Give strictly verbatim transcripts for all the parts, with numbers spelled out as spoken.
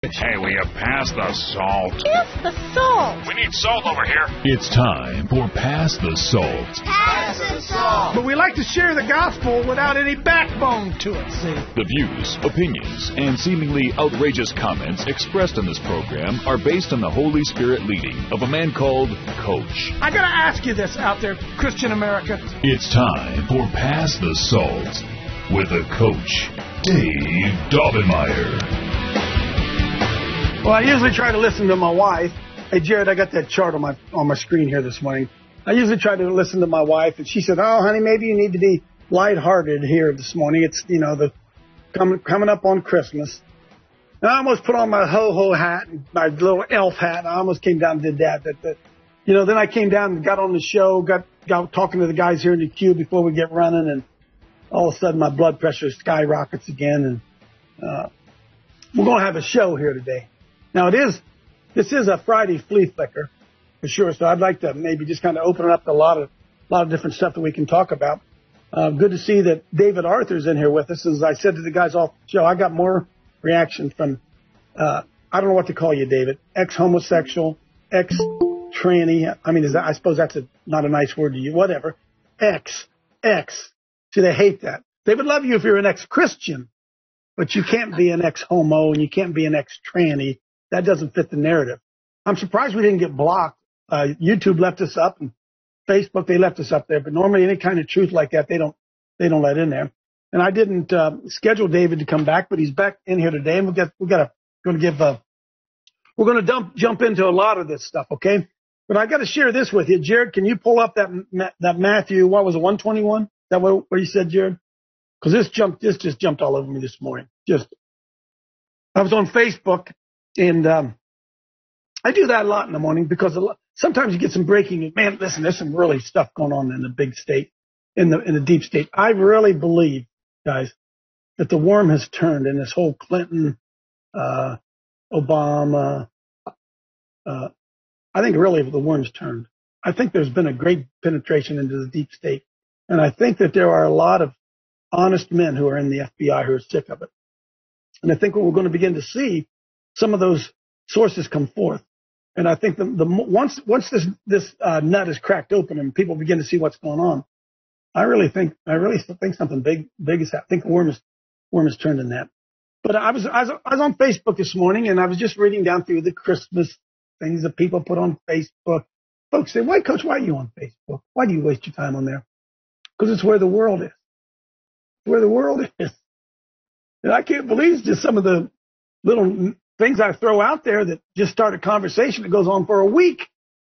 Hey, will you pass the salt? Just the salt. We need salt over here. It's time for Pass the Salt. Pass the salt. But we like to share the gospel without any backbone to it, see? The views, opinions, and seemingly outrageous comments expressed in this program are based on the Holy Spirit leading of a man called Coach. I gotta ask you this out there, Christian America. It's time for Pass the Salt with the Coach, Dave Daubenmire. Well, I usually try to listen to my wife. Hey, Jared, I got that chart on my on my screen here this morning. I usually try to listen to my wife, and she said, "Oh, honey, maybe you need to be lighthearted here this morning. It's, you know, the coming coming up on Christmas." And I almost put on my ho-ho hat, and my little elf hat. I almost came down and did that. But, but, you know, then I came down and got on the show, got, got talking to the guys here in the queue before we get running, and all of a sudden my blood pressure skyrockets again. And uh, we're going to have a show here today. Now, it is, this is a Friday flea flicker, for sure, so I'd like to maybe just kind of open it up to a lot of a lot of different stuff that we can talk about. Uh, good to see that David Arthur's in here with us. As I said to the guys off the show, I got more reaction from, uh, I don't know what to call you, David, ex-homosexual, ex-tranny. I mean, is that, I suppose that's a, not a nice word to you, whatever. Ex, ex. See, they hate that. They would love you if you're an ex-Christian, but you can't be an ex-homo and you can't be an ex-tranny. That doesn't fit the narrative. I'm surprised we didn't get blocked. Uh, YouTube left us up, and Facebook, they left us up there. But normally any kind of truth like that, they don't they don't let in there. And I didn't uh, schedule David to come back, but he's back in here today, and we got we got to going to give uh, we're going to dump jump into a lot of this stuff, okay? But I got to share this with you, Jared. Can you pull up that that Matthew? What was it, one twenty-one? Is that what what you said, Jared? Because this jumped this just jumped all over me this morning. Just I was on Facebook. And um, I do that a lot in the morning because a lot, sometimes you get some breaking news. Man, listen, there's some really stuff going on in the big state, in the in the deep state. I really believe, guys, that the worm has turned in this whole Clinton, uh, Obama. Uh, I think really the worm's turned. I think there's been a great penetration into the deep state. And I think that there are a lot of honest men who are in the F B I who are sick of it. And I think what we're going to begin to see, some of those sources come forth. And I think the, the once once this this uh, nut is cracked open and people begin to see what's going on, I really think I really think something big big is happening. I think the worm is worm is turned in that. But I was, I was I was on Facebook this morning, and I was just reading down through the Christmas things that people put on Facebook. Folks say, "Why, Coach? Why are you on Facebook? Why do you waste your time on there?" Because it's where the world is. It's where the world is. And I can't believe just some of the little things I throw out there that just start a conversation that goes on for a week.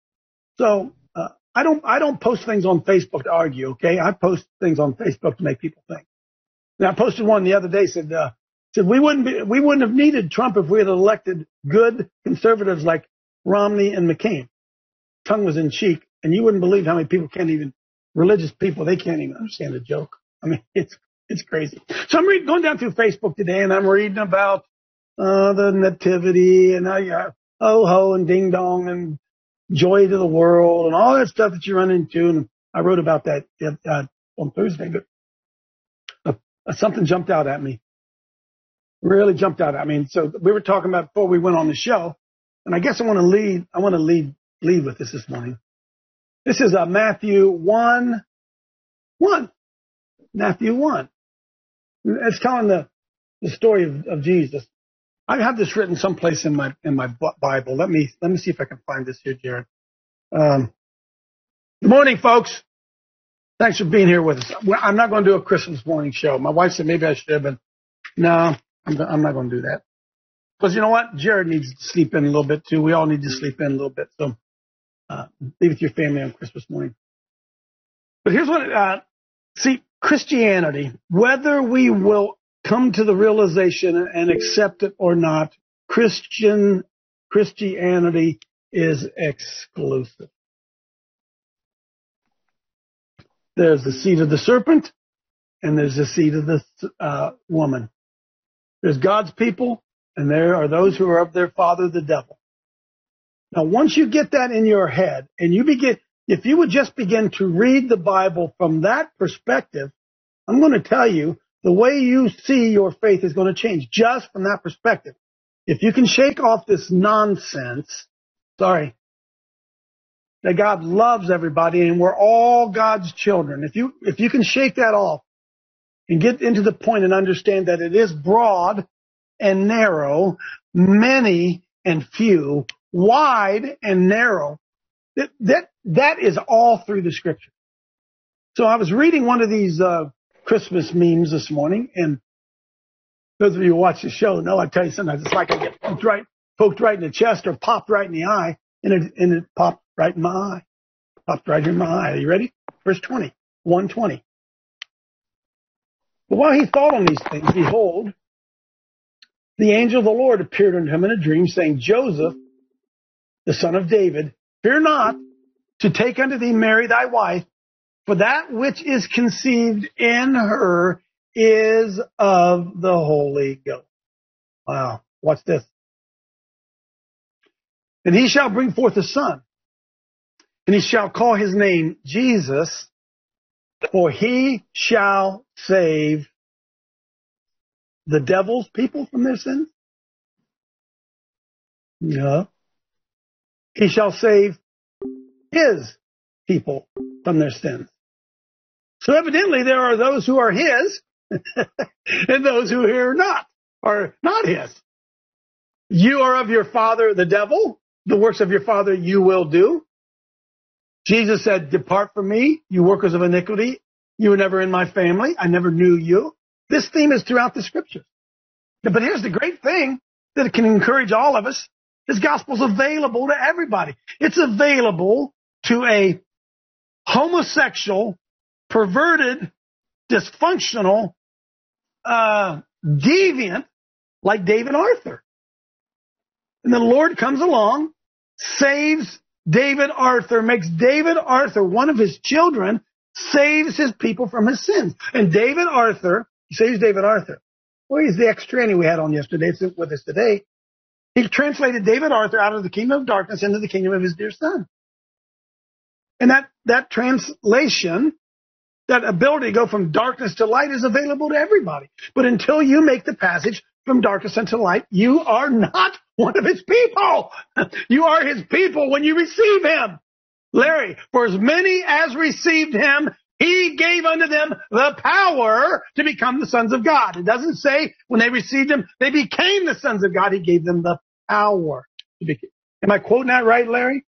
So uh, I don't I don't post things on Facebook to argue, okay? I post things on Facebook to make people think. Now, I posted one the other day, said uh, said we wouldn't be, we wouldn't have needed Trump if we had elected good conservatives like Romney and McCain. Tongue was in cheek, and you wouldn't believe how many people can't even, religious people, they can't even understand a joke. I mean, it's it's crazy. So I'm reading, going down through Facebook today, and I'm reading about Uh, the nativity and uh, yeah, oh ho and ding dong and joy to the world and all that stuff that you run into. And I wrote about that uh, on Thursday, but uh, uh, something jumped out at me. Really jumped out at me. So we were talking about before we went on the show, and I guess I want to lead. I want to lead lead with this this morning. This is uh, Matthew one one. Matthew one. It's telling the the story of, of Jesus. I have this written someplace in my in my Bible. Let me let me see if I can find this here, Jared. Um, good morning, folks. Thanks for being here with us. I'm not going to do a Christmas morning show. My wife said maybe I should, but no, I'm, I'm not going to do that. Because you know what? Jared needs to sleep in a little bit too. We all need to sleep in a little bit. So uh, be with your family on Christmas morning. But here's what. Uh, see, Christianity, whether we will come to the realization and accept it or not, Christian Christianity is exclusive. There's the seed of the serpent, and there's the seed of the uh, woman. There's God's people, and there are those who are of their father, the devil. Now, once you get that in your head, and you begin, if you would just begin to read the Bible from that perspective, I'm going to tell you, the way you see your faith is going to change just from that perspective. if you can shake off this nonsense, sorry, that God loves everybody and we're all God's children. If you, if you can shake that off and get into the point and understand that it is broad and narrow, many and few, wide and narrow, that, that, that is all through the scripture. So I was reading one of these, uh, Christmas memes this morning, and those of you who watch the show know I tell you sometimes it's like I get poked right, poked right in the chest or popped right in the eye, and it, and it popped right in my eye. Popped right in my eye. Are you ready? Verse twenty, one twenty. But while he thought on these things, behold, the angel of the Lord appeared unto him in a dream, saying, Joseph, the son of David, fear not to take unto thee Mary thy wife, for that which is conceived in her is of the Holy Ghost. Wow. Watch this. And he shall bring forth a son, and he shall call his name Jesus, for he shall save the devil's people from their sins. No. He shall save his people from their sins. So evidently there are those who are his and those who are not, are not his. You are of your father, the devil. The works of your father you will do. Jesus said, depart from me, you workers of iniquity. You were never in my family. I never knew you. This theme is throughout the scriptures. But here's the great thing that it can encourage all of us. This gospel's available to everybody. It's available to a homosexual, perverted, dysfunctional, uh, deviant like David Arthur. And the Lord comes along, saves David Arthur, makes David Arthur one of his children, saves his people from his sins. And David Arthur, he saves David Arthur. Well, he's the ex-tranny we had on yesterday. It's with us today. He translated David Arthur out of the kingdom of darkness into the kingdom of his dear son. And that, that translation, that ability to go from darkness to light is available to everybody. But until you make the passage from darkness into light, you are not one of his people. You are his people when you receive him. Larry, for as many as received him, he gave unto them the power to become the sons of God. It doesn't say when they received him, they became the sons of God. He gave them the power to become. Am I quoting that right, Larry?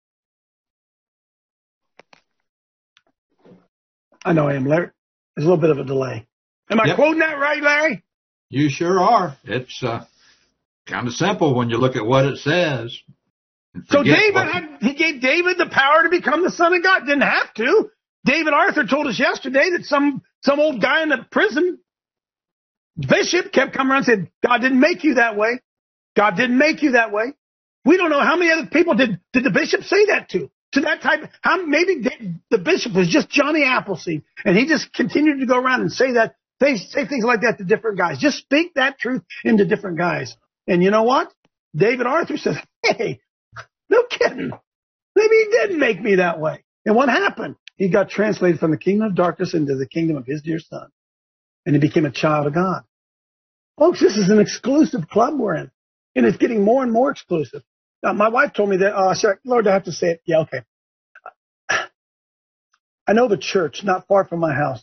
I know I am, Larry. There's a little bit of a delay. Am I yep. quoting that right, Larry? You sure are. It's uh, kind of simple when you look at what it says. So David, had, he gave David the power to become the son of God. Didn't have to. David Arthur told us yesterday that some, some old guy in the prison, bishop, kept coming around and said, God didn't make you that way. God didn't make you that way. We don't know how many other people did, did the bishop say that to. To that type, how maybe the bishop was just Johnny Appleseed, and he just continued to go around and say that, say, say things like that to different guys. Just speak that truth into different guys. And you know what? David Arthur says, hey, no kidding. Maybe he didn't make me that way. And what happened? He got translated from the kingdom of darkness into the kingdom of his dear son. And he became a child of God. Folks, this is an exclusive club we're in. And it's getting more and more exclusive. Now, my wife told me that, oh, sorry, Lord, I have to say it. Yeah, okay. I know the church not far from my house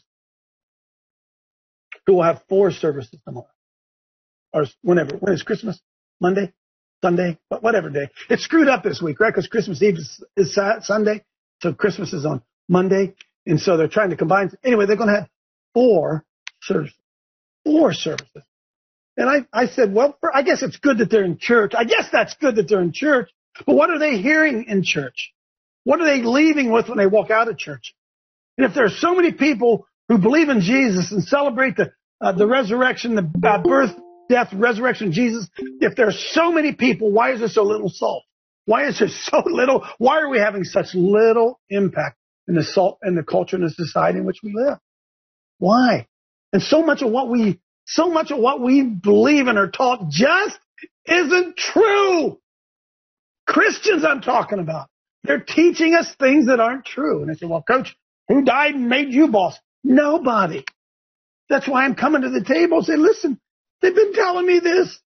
who will have four services tomorrow. Or whenever. When is Christmas? Monday? Sunday? Whatever day. It's screwed up this week, right? Because Christmas Eve is, is Sunday. So Christmas is on Monday. And so they're trying to combine. Anyway, they're going to have four services. Four services. And I, I said, well, I guess it's good that they're in church. I guess that's good that they're in church. But what are they hearing in church? What are they leaving with when they walk out of church? And if there are so many people who believe in Jesus and celebrate the uh, the resurrection, the uh, birth, death, resurrection of Jesus, if there are so many people, why is there so little salt? Why is there so little? Why are we having such little impact in the salt and the culture and the society in which we live? Why? And so much of what we So much of what we believe and are taught just isn't true. Christians I'm talking about. They're teaching us things that aren't true. And I say, well, Coach, who died and made you boss? Nobody. That's why I'm coming to the table and say, listen, they've been telling me this.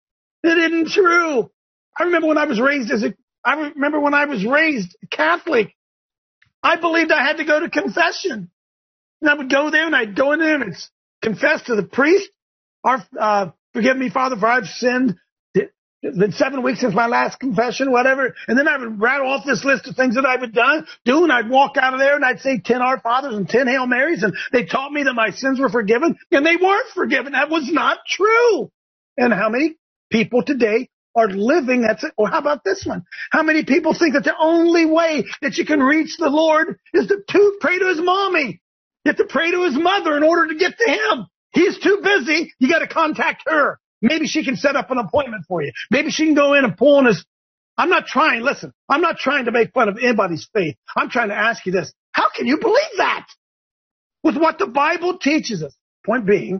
It isn't true. I remember when I was raised as a, I remember when I was raised Catholic, I believed I had to go to confession. And I would go there and I'd go in there and it's confess to the priest, our, uh, forgive me, Father, for I've sinned. It's been seven weeks since my last confession, whatever. And then I would rattle off this list of things that I would done, do, and I'd walk out of there and I'd say ten Our Fathers and ten Hail Marys, and they taught me that my sins were forgiven, and they weren't forgiven. That was not true. And how many people today are living that's it? Or how about this one? How many people think that the only way that you can reach the Lord is to, to pray to his mommy? You have to pray to his mother in order to get to him. He's too busy. You got to contact her. Maybe she can set up an appointment for you. Maybe she can go in and pull on his. I'm not trying, listen, I'm not trying to make fun of anybody's faith. I'm trying to ask you this. How can you believe that? With what the Bible teaches us. Point being,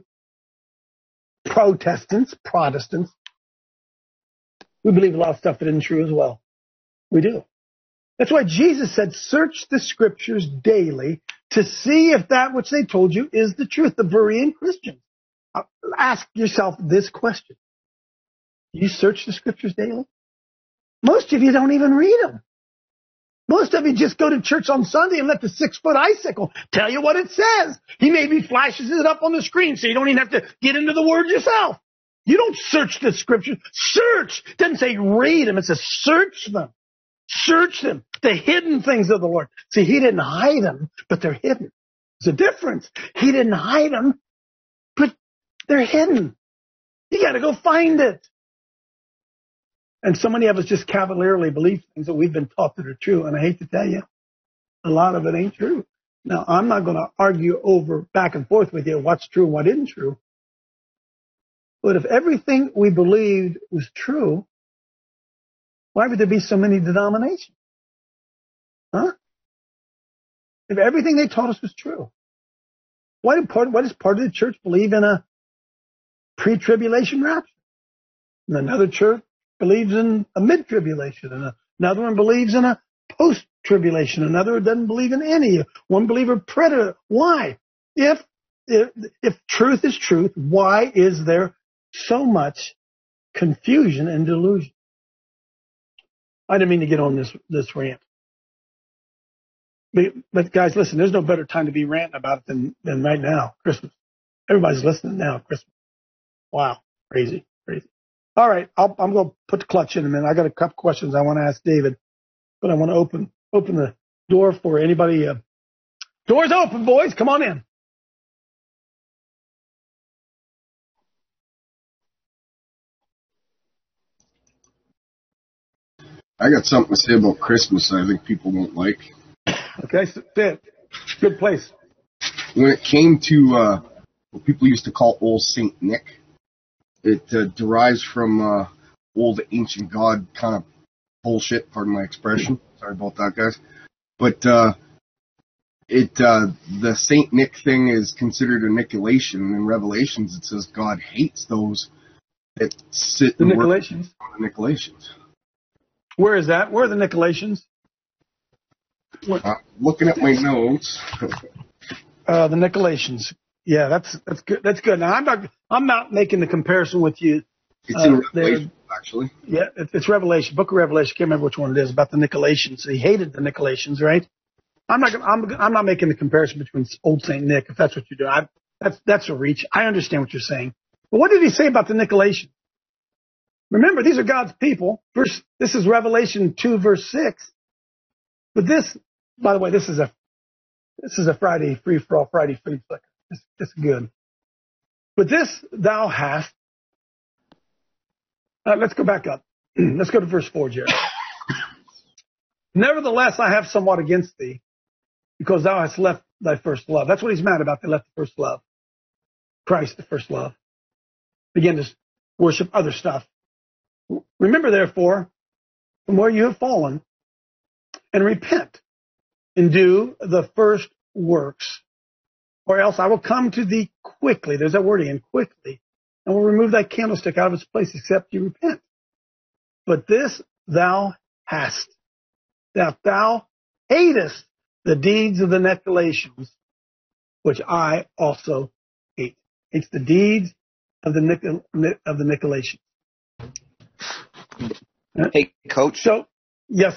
Protestants, Protestants, we believe a lot of stuff that isn't true as well. We do. That's why Jesus said, search the scriptures daily to see if that which they told you is the truth. The Berean Christians. Ask yourself this question. Do you search the scriptures daily? Most of you don't even read them. Most of you just go to church on Sunday and let the six-foot icicle tell you what it says. He maybe flashes it up on the screen so you don't even have to get into the word yourself. You don't search the scriptures. Search. It doesn't say read them. It says search them. Search them. The hidden things of the Lord. See, he didn't hide them, but they're hidden. There's a difference. He didn't hide them, but they're hidden. You got to go find it. And so many of us just cavalierly believe things that we've been taught that are true. And I hate to tell you, a lot of it ain't true. Now, I'm not going to argue over back and forth with you what's true and what isn't true. But if everything we believed was true, why would there be so many denominations? Huh? If everything they taught us was true, why, did part, why does part of the church believe in a pre-tribulation rapture? And another church believes in a mid-tribulation, and another one believes in a post-tribulation. Another doesn't believe in any. One believer predator. Why? If, if if truth is truth, why is there so much confusion and delusion? I didn't mean to get on this this rant. But, but guys, listen, there's no better time to be ranting about it than, than right now, Christmas. Everybody's listening now, Christmas. Wow, crazy, crazy. All right, I'll, I'm going to put the clutch in a minute. I got a couple questions I want to ask David, but I want to open open the door for anybody. Uh, doors open, boys. Come on in. I got something to say about Christmas that I think people won't like. Okay, so fit. Good place. When it came to uh, what people used to call Old Saint Nick, it uh, derives from uh, old ancient god kind of bullshit, pardon my expression. Sorry about that, guys. But uh, it uh, the Saint Nick thing is considered a Nicolaitan. In Revelations, it says God hates those that sit the and Nicolaitans. work on the Nicolaitans. Where is that? Where are the Nicolaitans? Uh, looking at my notes. uh, the Nicolaitans. Yeah, that's that's good. That's good. Now I'm not I'm not making the comparison with you. It's in uh, Revelation, actually. Yeah, it, it's Revelation, Book of Revelation. I can't remember which one it is about the Nicolaitans. He hated the Nicolaitans, right? I'm not. I'm. I'm not making the comparison between Old Saint Nick. If that's what you're doing, I, that's that's a reach. I understand what you're saying. But what did he say about the Nicolaitans? Remember, these are God's people. Verse. This is Revelation two, verse six. But this, by the way, this is a this is a Friday free for all Friday food flicker. It's, it's good. But this thou hast. Uh, let's go back up. Let's go to verse four, Jared. Nevertheless, I have somewhat against thee, because thou hast left thy first love. That's what he's mad about. They left the first love. Christ, the first love. Begin to worship other stuff. Remember, therefore, from where you have fallen, and repent, and do the first works, or else I will come to thee quickly. There's that word again, quickly, and will remove thy candlestick out of its place, except you repent. But this thou hast, that thou hatest the deeds of the Nicolaitans, which I also hate. It's the deeds of the Nicol- of the Nicolaitans. Hey, Coach. So, yes.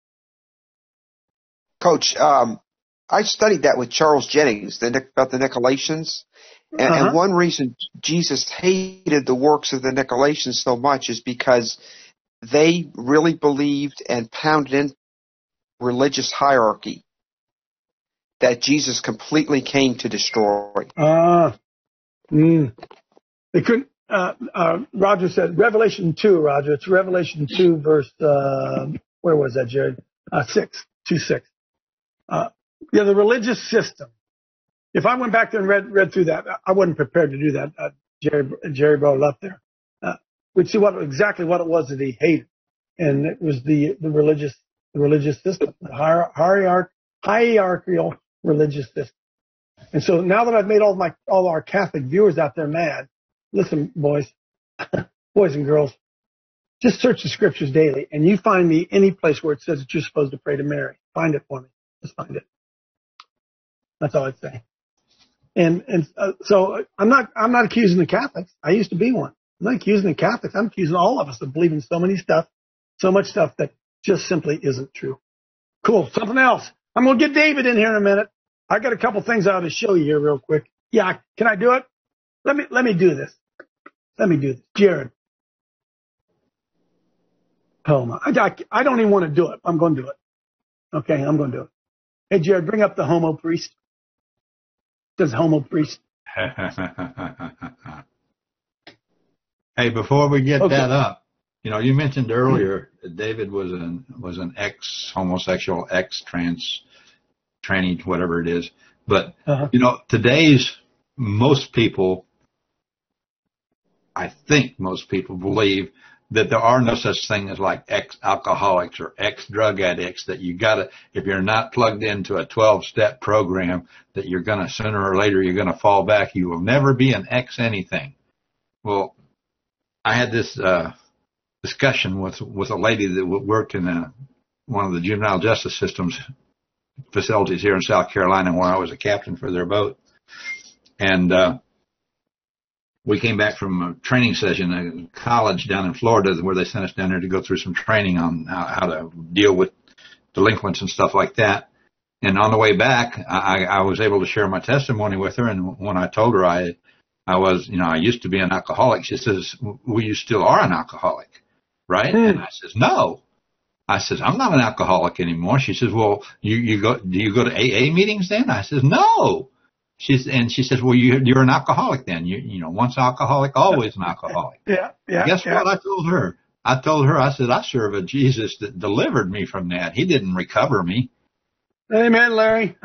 Coach, um, I studied that with Charles Jennings the, about the Nicolaitans. And, uh-huh. and one reason Jesus hated the works of the Nicolaitans so much is because they really believed and pounded in religious hierarchy that Jesus completely came to destroy. Ah, uh, mm. They couldn't. Uh, uh, Roger said Revelation two. Roger, it's Revelation two, verse. Uh, where was that, Jared? Uh, six, two six. Uh, yeah, the religious system. If I went back there and read read through that, I wasn't prepared to do that. Uh, Jerry Jerry brought it up there. Uh, we'd see what exactly what it was that he hated, and it was the the religious the religious system, the hier- hierarch, hierarchical religious system. And so now that I've made all my all our Catholic viewers out there mad, listen, boys, boys and girls, just search the scriptures daily, and you find me any place where it says that you're supposed to pray to Mary. Find it for me. Just find it. That's all I'd say. And and uh, so I'm not I'm not accusing the Catholics. I used to be one. I'm not accusing the Catholics. I'm accusing all of us of believing so many stuff, so much stuff that just simply isn't true. Cool. Something else. I'm gonna get David in here in a minute. I got a couple things I ought to show you here real quick. Yeah, can I do it? Let me let me do this. Let me do this, Jared. Oh my! I, I don't even want to do it. I'm going to do it. Okay, I'm going to do it. Hey, Jared, bring up the homo priest. Does homo priest? Hey, before we get okay. that up, you know, you mentioned earlier that David was an was an ex-homosexual, ex-trans, tranny, whatever it is. But uh-huh. you know, today's most people, I think most people believe that there are no such thing as like ex-alcoholics or ex-drug addicts, that you gotta, if you're not plugged into a twelve-step program, that you're gonna, sooner or later, you're gonna fall back. You will never be an ex-anything. Well, I had this, uh, discussion with, with a lady that worked in a, one of the juvenile justice systems facilities here in South Carolina, where I was a captain for their boat. And, uh, we came back from a training session at a college down in Florida where they sent us down there to go through some training on how, how to deal with delinquents and stuff like that. And on the way back, I, I was able to share my testimony with her. And when I told her I, I was, you know, I used to be an alcoholic, she says, well, you still are an alcoholic, right? Mm. And I says, no. I says, I'm not an alcoholic anymore. She says, well, you, you go, do you go to A A meetings then? I says, no. She's, and she says, well, you, you're an alcoholic then. You, you know, once alcoholic, always an alcoholic. Yeah, yeah. Guess yeah. what I told her? I told her, I said, I serve a Jesus that delivered me from that. He didn't recover me. Amen, Larry.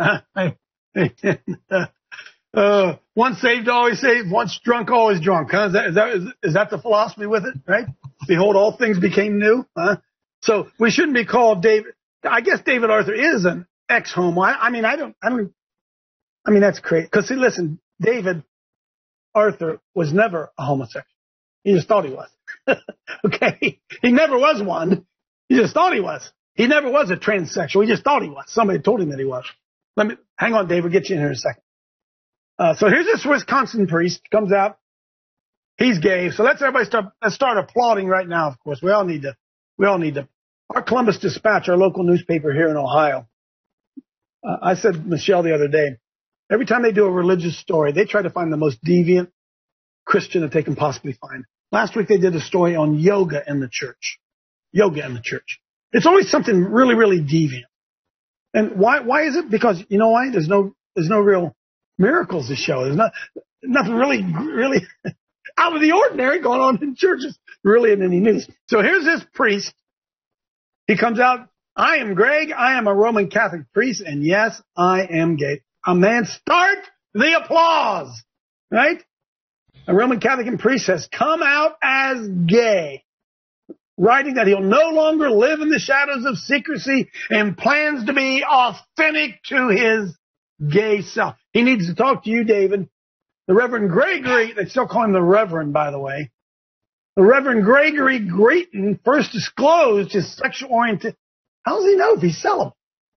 uh, once saved, always saved. Once drunk, always drunk. Huh? Is that, is that, is, is that the philosophy with it, right? Behold, all things became new. Huh? So we shouldn't be called David. I guess David Arthur is an ex-homo. I, I mean, I don't, I don't, I mean, that's crazy. Because, see, listen, David Arthur was never a homosexual. He just thought he was. Okay? He never was one. He just thought he was. He never was a transsexual. He just thought he was. Somebody told him that he was. Let me, hang on, Dave. We'll get you in here in a second. Uh, so here's this Wisconsin priest. Comes out. He's gay. So let's everybody start, let's start applauding right now, of course. We all need to, we all need to. Our Columbus Dispatch, our local newspaper here in Ohio. Uh, I said to Michelle the other day, every time they do a religious story, they try to find the most deviant Christian that they can possibly find. Last week they did a story on yoga in the church. Yoga in the church. It's always something really, really deviant. And why? Why is it? Because you know why? There's no, there's no real miracles to show. There's not, nothing really, really out of the ordinary going on in churches, really in any news. So here's this priest. He comes out. I am Greg. I am a Roman Catholic priest, and yes, I am gay. A man, start the applause, right? A Roman Catholic priest has come out as gay, writing that he'll no longer live in the shadows of secrecy and plans to be authentic to his gay self. He needs to talk to you, David. The Reverend Gregory, they still call him the Reverend, by the way. The Reverend Gregory Greeton first disclosed his sexual orientation. How does he know if he's celibate?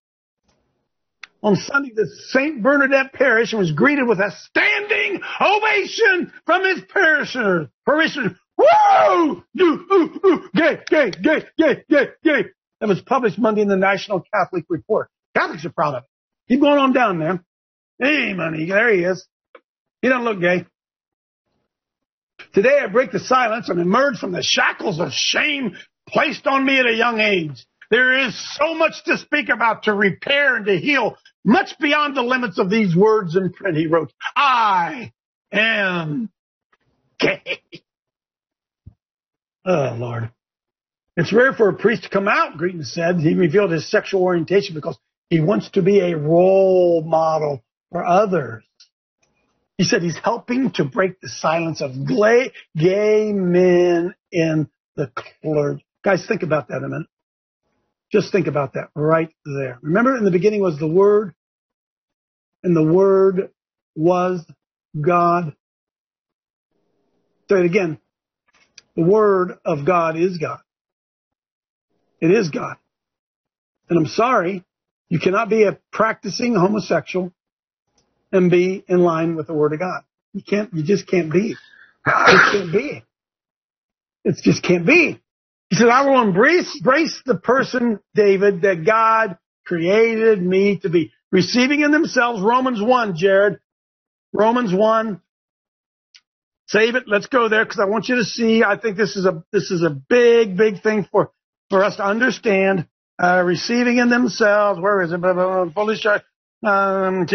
On Sunday, the Saint Bernadette Parish was greeted with a standing ovation from his parishioners. Parishioners. Woo! Ooh, ooh, ooh, gay, gay, gay, gay, gay, gay. That was published Monday in the National Catholic Report. Catholics are proud of it. Keep going on down there. Hey, money, there he is. He doesn't look gay. Today I break the silence and emerge from the shackles of shame placed on me at a young age. There is so much to speak about, to repair and to heal, much beyond the limits of these words in print, he wrote. I am gay. Oh, Lord. It's rare for a priest to come out, Greeton said. He revealed his sexual orientation because he wants to be a role model for others. He said he's helping to break the silence of gay, gay men in the clergy. Guys, think about that a minute. Just think about that right there. Remember, in the beginning was the Word, and the Word was God. Say it again. The Word of God is God. It is God. And I'm sorry, you cannot be a practicing homosexual and be in line with the Word of God. You can't, you just can't be. It can't be. It just can't be. He said, I will embrace, embrace the person, David, that God created me to be. Receiving in themselves, Romans one, Jared. Romans one. Save it. Let's go there because I want you to see. I think this is a, this is a big, big thing for, for us to understand. Uh, receiving in themselves. Where is it? Fully sure. Um,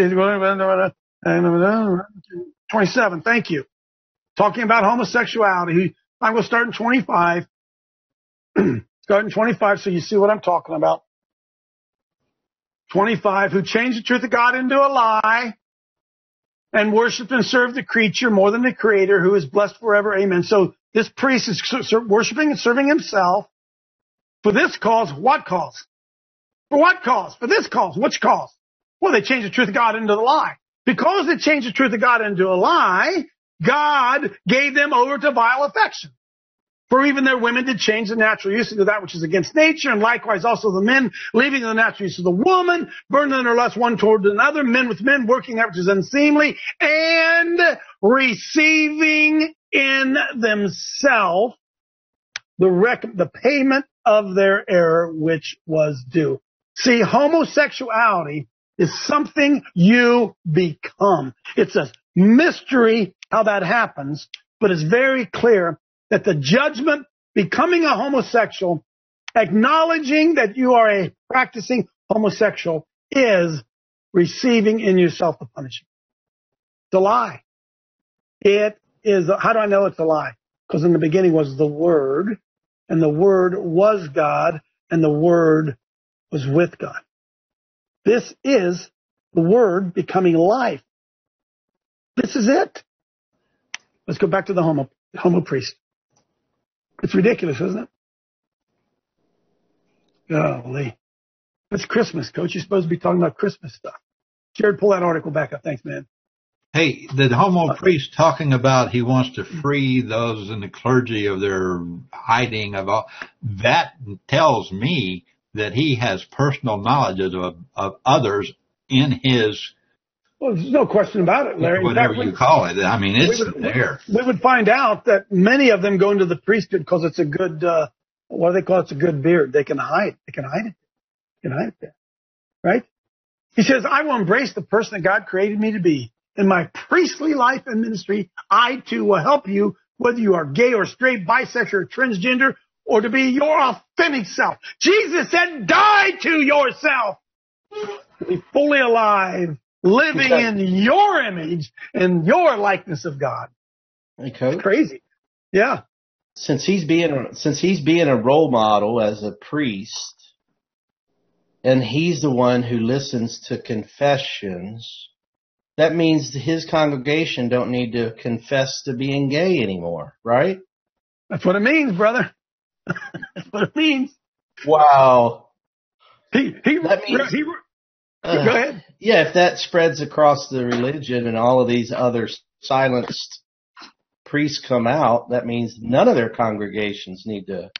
twenty-seven. Thank you. Talking about homosexuality. I'm going to start in twenty-five. Start in twenty-five so you see what I'm talking about. twenty-five, who changed the truth of God into a lie and worshiped and served the creature more than the creator, who is blessed forever. Amen. So this priest is worshiping and serving himself for this cause. What cause? For what cause? For this cause. Which cause? Well, they changed the truth of God into the lie. Because they changed the truth of God into a lie, God gave them over to vile affection. For even their women did change the natural use into that which is against nature, and likewise also the men, leaving the natural use of the woman, burning their lust one toward another, men with men, working that which is unseemly, and receiving in themselves the rec- the payment of their error which was due. See, homosexuality is something you become. It's a mystery how that happens, but it's very clear that the judgment, becoming a homosexual, acknowledging that you are a practicing homosexual, is receiving in yourself the punishment. It's a lie. It is, how do I know it's a lie? Because in the beginning was the Word, and the Word was God, and the Word was with God. This is the Word becoming life. This is it. Let's go back to the homo, homo priest. It's ridiculous, isn't it? Golly. It's Christmas, Coach. You're supposed to be talking about Christmas stuff. Jared, pull that article back up. Thanks, man. Hey, the homo priest talking about he wants to free those in the clergy of their hiding of all, that tells me that he has personal knowledge of, of others in his. Well, there's no question about it, Larry. Whatever fact, you call it. I mean, it's we would, there. We would find out that many of them go into the priesthood because it's a good, uh, what do they call it? It's a good beard. They can hide. They can hide it. They can hide it there. Right? He says, I will embrace the person that God created me to be. In my priestly life and ministry, I too will help you, whether you are gay or straight, bisexual or transgender, or to be your authentic self. Jesus said, die to yourself. Be fully alive, living okay. in your image and your likeness of God. Hey, Coach. It's crazy. Yeah. Since he's being since he's being a role model as a priest, and he's the one who listens to confessions, that means his congregation don't need to confess to being gay anymore, right? That's what it means, brother. That's what it means. Wow. He he that means, he, uh, go ahead. Yeah, if that spreads across the religion and all of these other silenced priests come out, that means none of their congregations need to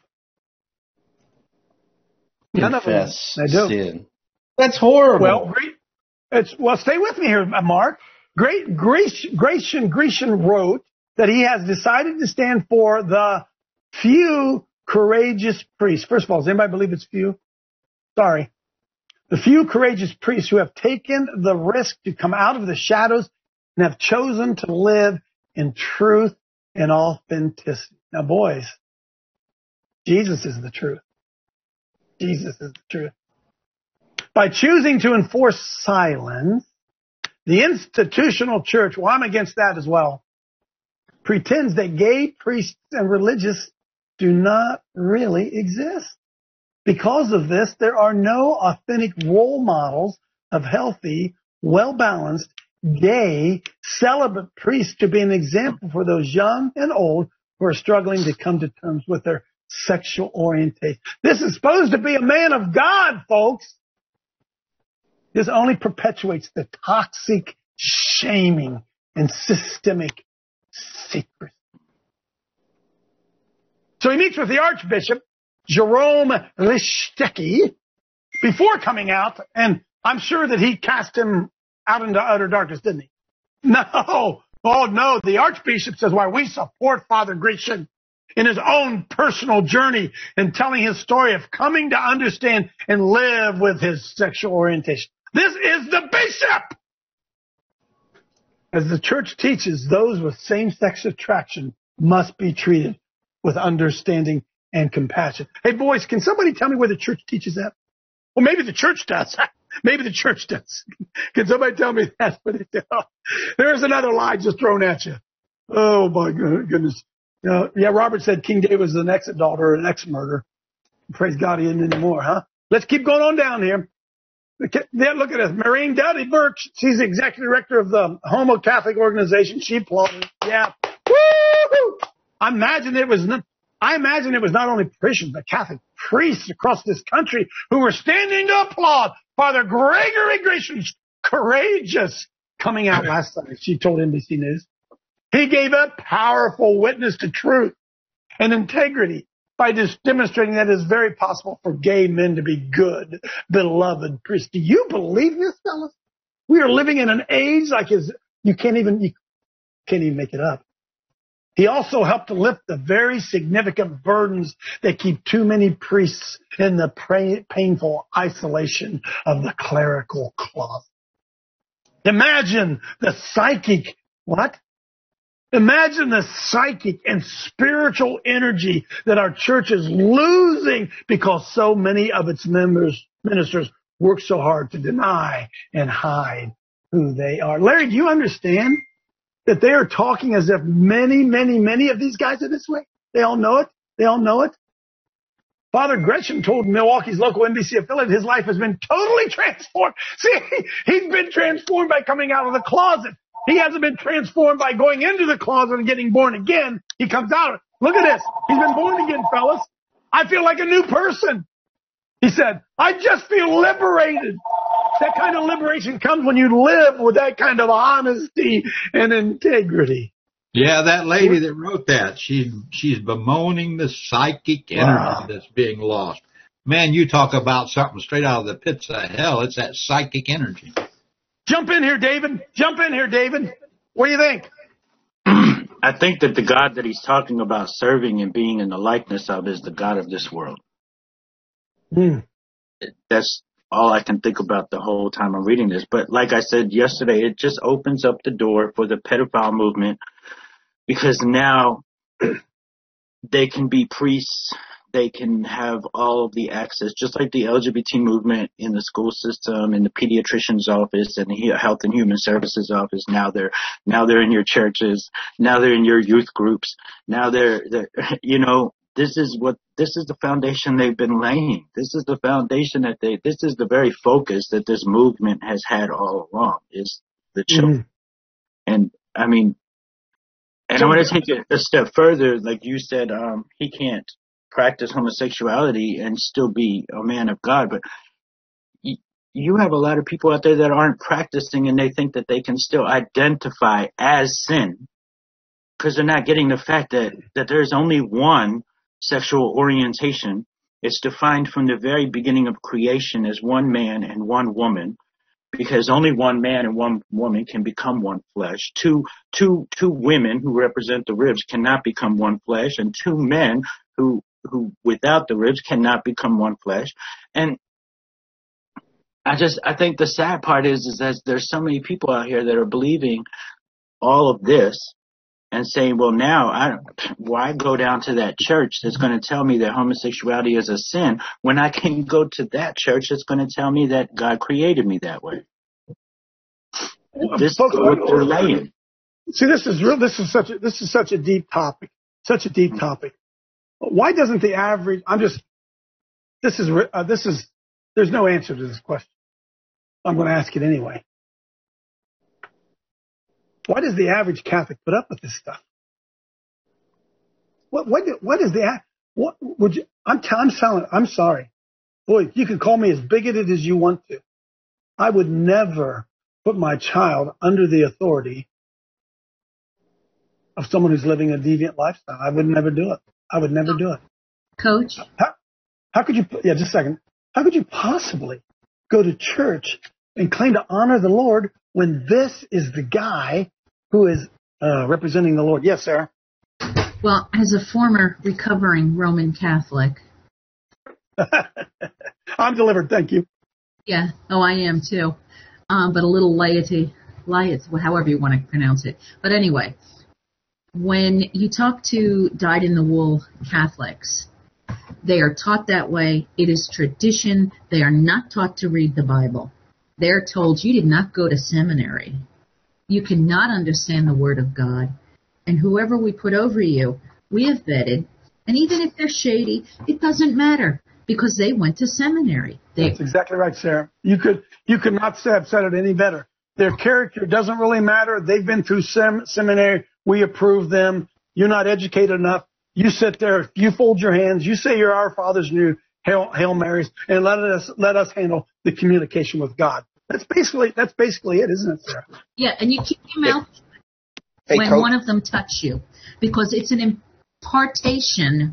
none confess of them. They do. sin. That's horrible. Well, great. It's, well, stay with me here, Mark. Great Grecian, Grecian wrote that he has decided to stand for the few courageous priests. First of all, does anybody believe it's few? Sorry. The few courageous priests who have taken the risk to come out of the shadows and have chosen to live in truth and authenticity. Now, boys, Jesus is the truth. Jesus is the truth. By choosing to enforce silence, the institutional church, well, I'm against that as well, pretends that gay priests and religious do not really exist. Because of this, there are no authentic role models of healthy, well-balanced, gay, celibate priests to be an example for those young and old who are struggling to come to terms with their sexual orientation. This is supposed to be a man of God, folks. This only perpetuates the toxic shaming and systemic secrecy. So he meets with the Archbishop, Jerome Lichtecki, before coming out, and I'm sure that he cast him out into utter darkness, didn't he? No. Oh, no. The Archbishop says, why, we support Father Grecian in his own personal journey and telling his story of coming to understand and live with his sexual orientation. This is the bishop! As the church teaches, those with same-sex attraction must be treated with understanding and compassion. Hey, boys, can somebody tell me where the church teaches that? Well, maybe the church does. Maybe the church does. Can somebody tell me that's what it does? There's another lie just thrown at you. Oh, my goodness. Uh, yeah, Robert said King David was an ex-adulterer, an ex-murderer. Praise God he isn't anymore, huh? Let's keep going on down here. Look at this. Maureen Dowdy Burke, she's the executive director of the Homo Catholic organization. She applauded. Yeah. Woo! I imagine it was not, I imagine it was not only Christians, but Catholic priests across this country who were standing to applaud Father Gregory Grecian's courageous coming out last Sunday. She told N B C News. He gave a powerful witness to truth and integrity by just demonstrating that it is very possible for gay men to be good, beloved priests. Do you believe this, fellas? We are living in an age like his, you can't even, you can't even make it up. He also helped to lift the very significant burdens that keep too many priests in the pra- painful isolation of the clerical closet. Imagine the psychic, what? Imagine the psychic and spiritual energy that our church is losing because so many of its members, ministers work so hard to deny and hide who they are. Larry, do you understand that they are talking as if many, many, many of these guys are this way? They all know it. They all know it. Father Gresham told Milwaukee's local N B C affiliate his life has been totally transformed. See, he's been transformed by coming out of the closet. He hasn't been transformed by going into the closet and getting born again. He comes out. Look at this. He's been born again, fellas. I feel like a new person. He said, I just feel liberated. That kind of liberation comes when you live with that kind of honesty and integrity. Yeah, that lady that wrote that, she's she's bemoaning the psychic energy wow. that's being lost. Man, you talk about something straight out of the pits of hell. It's that psychic energy. Jump in here, David. Jump in here, David. What do you think? I think that the God that he's talking about serving and being in the likeness of is the God of this world. Mm. That's all I can think about the whole time I'm reading this. But like I said yesterday, it just opens up the door for the pedophile movement because now they can be priests. They can have all of the access, just like the L G B T movement in the school system, in the pediatrician's office, and the Health and Human Services office. Now they're now they're in your churches. Now they're in your youth groups. Now they're, they're you know, this is what this is the foundation they've been laying. This is the foundation that they. This is the very focus that this movement has had all along. Is the children, mm-hmm. and I mean, and I want to take it a step further. Like you said, um, he can't practice homosexuality and still be a man of God, but y- you have a lot of people out there that aren't practicing and they think that they can still identify as sin because they're not getting the fact that, that there's only one sexual orientation. It's defined from the very beginning of creation as one man and one woman. because only one man and one woman can become one flesh. Two, two, two women who represent the ribs cannot become one flesh, and two men who, who without the ribs cannot become one flesh. And I just, I think the sad part is, is that there's so many people out here that are believing all of this and saying, well, now I why go down to that church that's going to tell me that homosexuality is a sin when I can go to that church that's going to tell me that God created me that way? This is what they're laying. See, this is real. This is such a this is such a deep topic. Such a deep topic. Why doesn't the average? I'm just. This is uh, this is. There's no answer to this question. I'm going to ask it anyway. Why does the average Catholic put up with this stuff? What what what is the what would you? I'm t- I'm silent. I'm sorry. Boy, you can call me as bigoted as you want to. I would never put my child under the authority of someone who's living a deviant lifestyle. I would never do it. I would never do it. Coach? How, how could you, yeah, just a second. How could you possibly go to church and claim to honor the Lord when this is the guy who is uh, representing the Lord? Yes, Sarah? Well, as a former recovering Roman Catholic. I'm delivered, thank you. Yeah, oh, I am too. Um, but a little laity, laity, however you want to pronounce it. But anyway, when you talk to dyed-in-the-wool Catholics, they are taught that way. It is tradition. They are not taught to read the Bible. They're told you did not go to seminary. You cannot understand the Word of God. And whoever we put over you, we have vetted. And even if they're shady, it doesn't matter because they went to seminary. They, That's exactly right, Sarah. You could you could not say, have said it any better. Their character doesn't really matter. They've been through sem- seminary. We approve them. You're not educated enough. You sit there, you fold your hands, you say you're our Fathers and your Hail, Hail Marys, and let us let us handle the communication with God. That's basically that's basically it, isn't it, Sarah? Yeah, and you keep your mouth Hey, when Coach. one of them touch you, because it's an impartation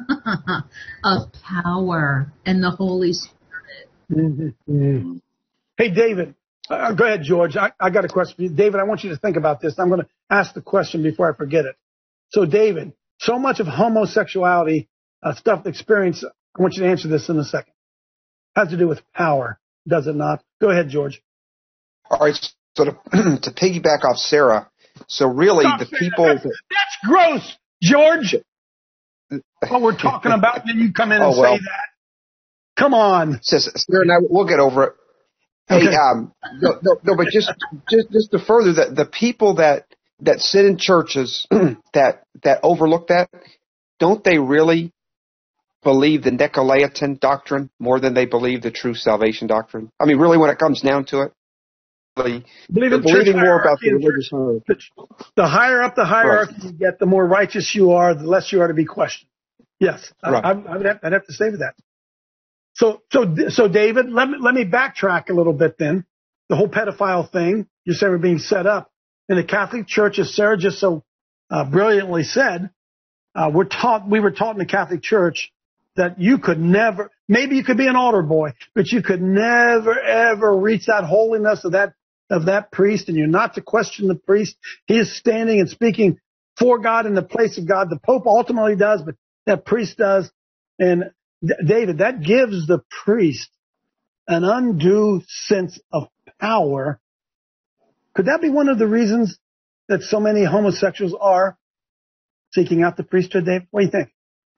of power and the Holy Spirit. Mm-hmm. Hey, David. Uh, go ahead, George. I, I got a question for you. David, I want you to think about this. I'm going to ask the question before I forget it. So, David, so much of homosexuality uh, stuff experience, I want you to answer this in a second, has to do with power, does it not? Go ahead, George. All right, so to, to piggyback off Sarah, so really Stop the saying people... That. That's, that's gross, George. What we're talking about, then you come in and oh, well. say that. Come on. Says Sarah and I, we'll get over it. Okay. Hey, um, no, no, no, but just, just, just to further that, the people that, that sit in churches that, that overlook that, don't they really believe the Nicolaitan doctrine more than they believe the true salvation doctrine? I mean, really, when it comes down to it, really, Believe they're in church believing more about hierarchy the and religious church- hierarchy. The higher up the hierarchy Right. you get, the more righteous you are, the less you are to be questioned. Yes, Right. I, I, I would have, I'd have to say with that. So, so, so, David, let me let me backtrack a little bit. Then the whole pedophile thing you're saying we're being set up in the Catholic Church, as Sarah just so uh, brilliantly said. Uh, we're taught we were taught in the Catholic Church that you could never, maybe you could be an altar boy, but you could never ever reach that holiness of that of that priest, and you're not to question the priest. He is standing and speaking for God in the place of God. The Pope ultimately does, but that priest does. And David, that gives the priest an undue sense of power. Could that be one of the reasons that so many homosexuals are seeking out the priesthood, David? What do you think?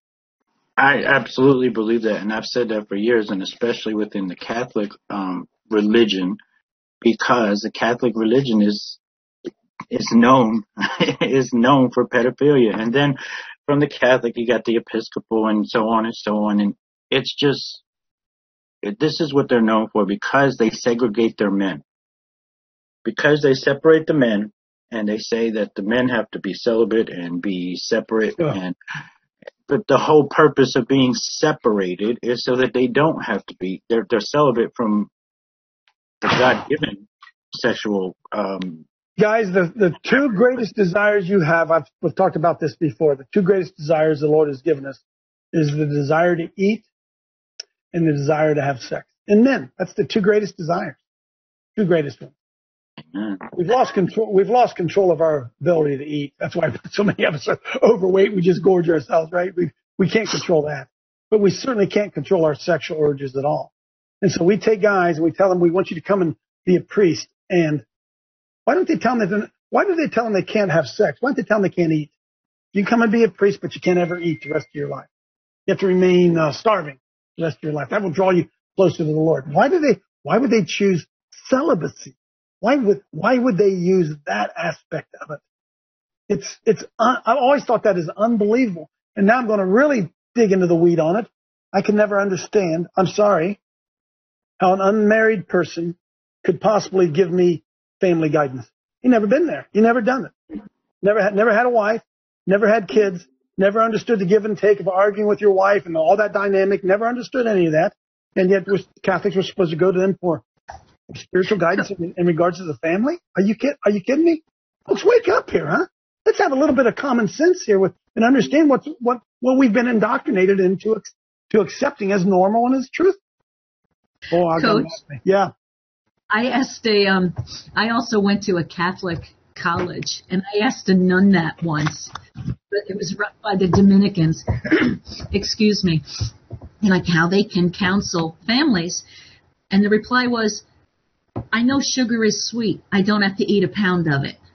I absolutely believe that, and I've said that for years, and especially within the Catholic um, religion, because the Catholic religion is is known is known for pedophilia, and then from the Catholic you got the Episcopal and so on and so on, and it's just this is what they're known for because they segregate their men, because they separate the men, and they say that the men have to be celibate and be separate, Yeah. and but the whole purpose of being separated is so that they don't have to be they're they're celibate from the God-given sexual. Um, Guys, the, the two greatest desires you have, I've we've talked about this before, the two greatest desires the Lord has given us is the desire to eat and the desire to have sex. In men, that's the two greatest desires. Two greatest ones. We've lost control. We've lost control of our ability to eat. That's why so many of us are overweight. We just gorge ourselves, right? We we can't control that, but we certainly can't control our sexual urges at all. And so we take guys and we tell them we want you to come and be a priest. And why don't they tell them? That, why do they tell them they can't have sex? Why don't they tell them they can't eat? You come and be a priest, but you can't ever eat the rest of your life. You have to remain uh, starving the rest of your life. That will draw you closer to the Lord. Why do they? Why would they choose celibacy? Why would why would they use that aspect of it? It's it's uh, I've always thought that is unbelievable, and now I'm going to really dig into the weed on it. I can never understand. I'm sorry, how an unmarried person could possibly give me family guidance. He never been there. He never done it. Never had never had a wife. Never had kids. Never understood the give and take of arguing with your wife and all that dynamic. Never understood any of that. And yet, Catholics were supposed to go to them for spiritual guidance in, in regards to the family? Are you kid? Are you kidding me? Let's wake up here, huh? Let's have a little bit of common sense here with and understand what's what what we've been indoctrinated into to accepting as normal and as truth. Oh, I Coach, yeah. I asked a um. I also went to a Catholic college, and I asked a nun that once. But it was run by the Dominicans. Excuse me. Like how they can counsel families, and the reply was, I know sugar is sweet. I don't have to eat a pound of it.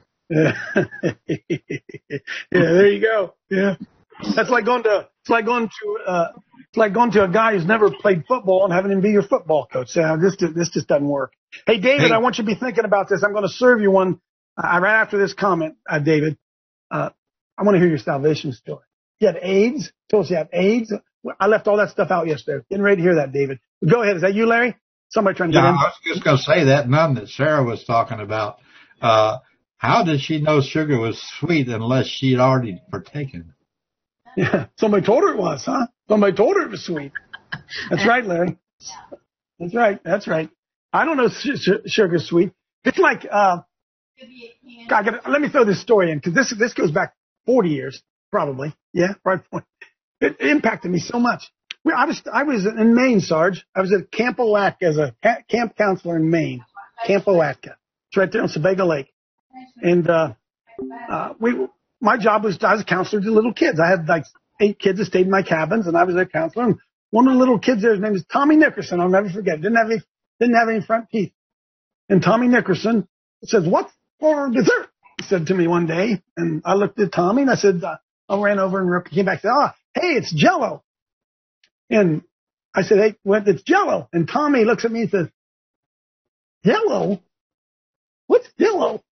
Yeah, there you go. Yeah. That's like going to, it's like going to, uh, it's like going to a guy who's never played football and having him be your football coach. So this, this just doesn't work. Hey, David, hey. I want you to be thinking about this. I'm going to serve you one, uh, right after this comment, uh, David. Uh, I want to hear your salvation story. You had AIDS. Told us you had AIDS. I left all that stuff out yesterday. Getting ready to hear that, David. Go ahead. Is that you, Larry? Somebody trying to yeah, get in? I was just going to say that nun that Sarah was talking about. Uh, how did she know sugar was sweet unless she'd already partaken? Yeah, somebody told her it was, huh? Somebody told her it was sweet. That's right, Larry. That's right. That's right. I don't know sh- sh- sugar's sweet. It's like, uh, I gotta, let me throw this story in because this this goes back forty years, probably. Yeah, right. It impacted me so much. I was I was in Maine, Sarge. I was at Camp Oatka as a camp counselor in Maine. Camp Oatka. It's right there on Sebago Lake. And uh, uh, we, my job was I was a counselor to little kids. I had like eight kids that stayed in my cabins, and I was their counselor. And one of the little kids there, his name is Tommy Nickerson. I'll never forget. Didn't have any didn't have any front teeth. And Tommy Nickerson says, "What's for dessert?" He said to me one day, and I looked at Tommy and I said, uh, I ran over and came back and said, "Ah, hey, it's Jell-O." And I said, "Hey, what? It's Jell-O." And Tommy looks at me and says, "Jell-O? What's Jell-O?"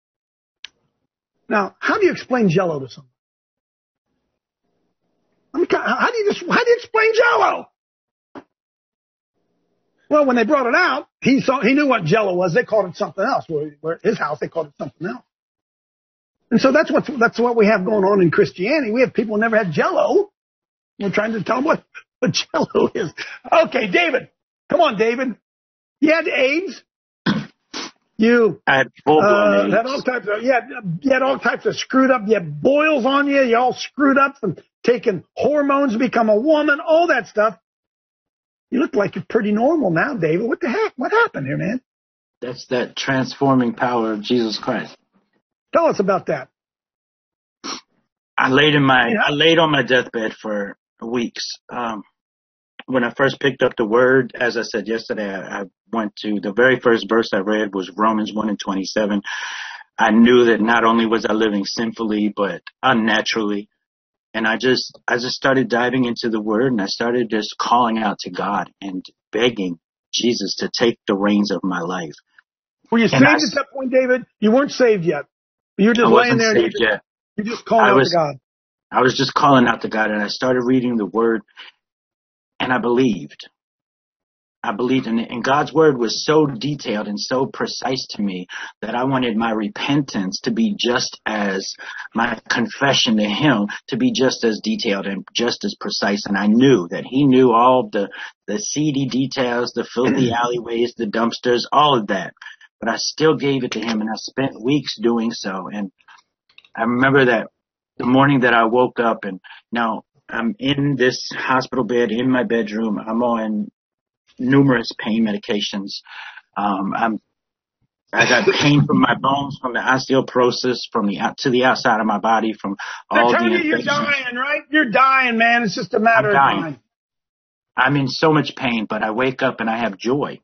Now, how do you explain Jell-O to someone? I mean, how do you just, how do you explain Jell-O? Well, when they brought it out, he saw, he knew what Jell-O was. They called it something else. Where, where his house, they called it something else. And so that's what, that's what we have going on in Christianity. We have people who never had Jell-O. We're trying to tell them what, what Jell-O is. Okay, David. Come on, David. You had AIDS. You I had full uh, had all types of, you had, you had all types of screwed up. You had boils on you. You all screwed up from taking hormones to become a woman, all that stuff. You look like you're pretty normal now, David. What the heck? What happened here, man? That's that transforming power of Jesus Christ. Tell us about that. I laid in my, yeah. I laid on my deathbed for weeks. Um, when I first picked up the word, as I said yesterday, I, I went to the very first verse I read was Romans one and twenty-seven. I knew that not only was I living sinfully, but unnaturally. And I just, I just started diving into the word, and I started just calling out to God and begging Jesus to take the reins of my life. Were you and saved I, at that point, David? You weren't saved yet. You were just I laying wasn't there. Saved you yet. You're just calling I out was, to God. I was just calling out to God, and I started reading the word, and I believed. I believed in it. And God's word was so detailed and so precise to me that I wanted my repentance to be just as my confession to him to be just as detailed and just as precise. And I knew that he knew all the, the seedy details, the filthy alleyways, the dumpsters, all of that. But I still gave it to him, and I spent weeks doing so. And I remember that the morning that I woke up, and now I'm in this hospital bed in my bedroom. I'm on numerous pain medications. Um, I'm I got pain from my bones, from the osteoporosis, from the out to the outside of my body, from all They're the telling you you're infections. dying, right? You're dying, man. It's just a matter I'm of dying. time. I'm in so much pain, but I wake up and I have joy.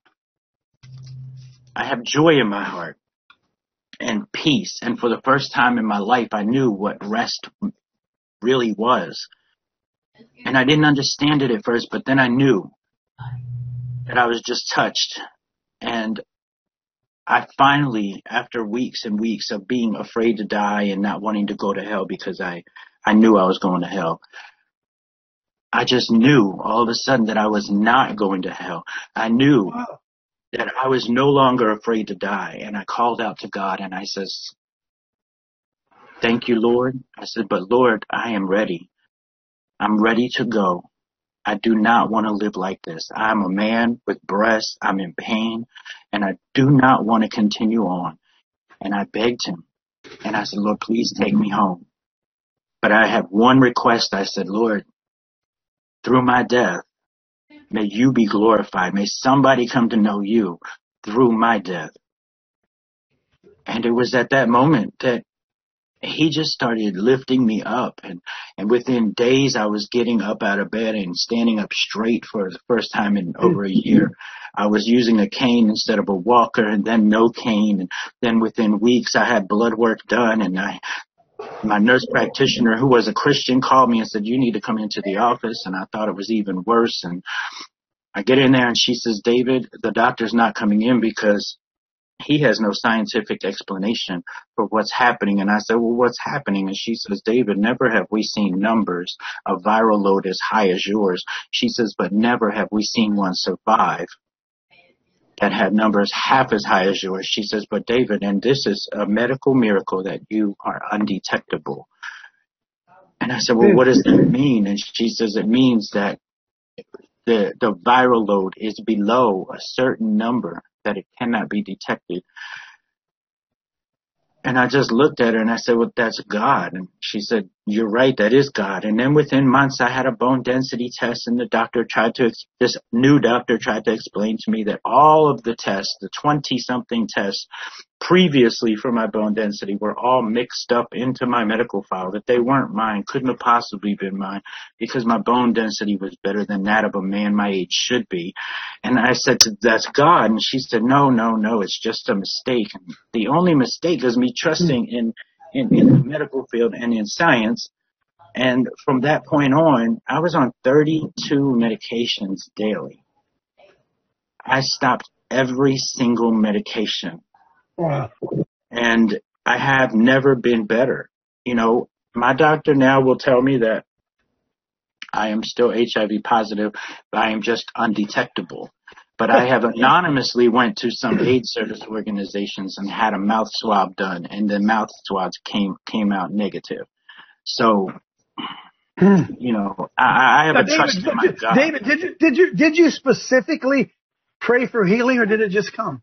I have joy in my heart and peace. And for the first time in my life, I knew what rest really was. And I didn't understand it at first, but then I knew that I was just touched. And I finally, after weeks and weeks of being afraid to die and not wanting to go to hell because I, I knew I was going to hell, I just knew all of a sudden that I was not going to hell. I knew that I was no longer afraid to die. And I called out to God and I says, thank you, Lord. I said, but Lord, I am ready. I'm ready to go. I do not want to live like this. I'm a man with breasts. I'm in pain and I do not want to continue on. And I begged him and I said, Lord, please take me home. But I have one request. I said, Lord, through my death, may you be glorified. May somebody come to know you through my death. And it was at that moment that he just started lifting me up. And, and within days, I was getting up out of bed and standing up straight for the first time in over a year. I was using a cane instead of a walker, and then no cane. And then within weeks, I had blood work done. And I, my nurse practitioner, who was a Christian, called me and said, you need to come into the office. And I thought it was even worse. And I get in there and she says, David, the doctor's not coming in because he has no scientific explanation for what's happening. And I said, well, what's happening? And she says, David, never have we seen numbers of viral load as high as yours. She says, but never have we seen one survive that had numbers half as high as yours. She says, but David, and this is a medical miracle that you are undetectable. And I said, well, what does that mean? And she says, it means that the, the viral load is below a certain number that it cannot be detected. And I just looked at her and I said, well, that's God. And she said, you're right, that is God. And then within months, I had a bone density test, and the doctor tried to, this new doctor tried to explain to me that all of the tests, the twenty-something tests previously for my bone density were all mixed up into my medical file, that they weren't mine, couldn't have possibly been mine, because my bone density was better than that of a man my age should be. And I said, that's God. And she said, no, no, no, it's just a mistake. And the only mistake is me trusting in, in, in the medical field and in science. And from that point on, I was on thirty-two medications daily. I stopped every single medication. Wow. And I have never been better. You know, my doctor now will tell me that I am still H I V positive, but I am just undetectable. But I have anonymously went to some AIDS service organizations and had a mouth swab done, and the mouth swabs came came out negative. So, you know, I, I have now, a David, trust in my God. David, did you did you did you specifically pray for healing, or did it just come?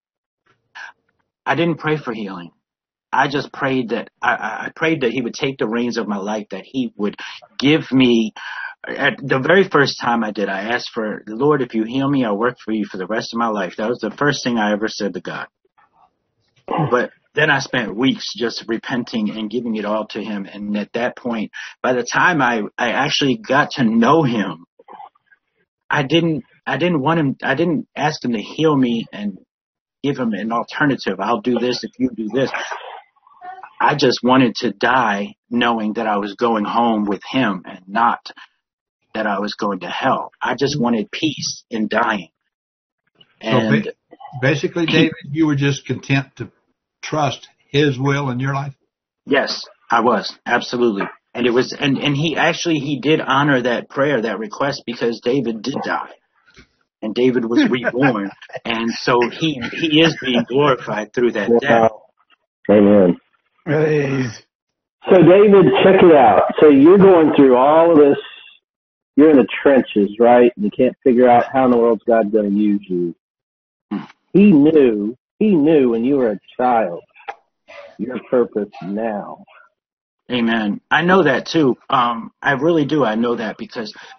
I didn't pray for healing. I just prayed that I, I prayed that he would take the reins of my life, that he would give me. At the very first time I did, I asked for, Lord, if you heal me, I'll work for you for the rest of my life. That was the first thing I ever said to God. But then I spent weeks just repenting and giving it all to him. And at that point, by the time I, I actually got to know him, I didn't I didn't want him. I didn't ask him to heal me and give him an alternative. I'll do this if you do this. I just wanted to die knowing that I was going home with him and not that I was going to hell. I just wanted peace in dying. And so basically, David, you were just content to trust his will in your life? Yes, I was. Absolutely. And it was, and, and he actually, he did honor that prayer, that request, because David did die. And David was reborn. And so he, he is being glorified through that death. Amen. Praise. So David, check it out. So you're going through all of this. You're in the trenches, right? You can't figure out how in the world's God going to use you. He knew, he knew when you were a child, your purpose now. Amen. I know that too. Um, I really do. I know that because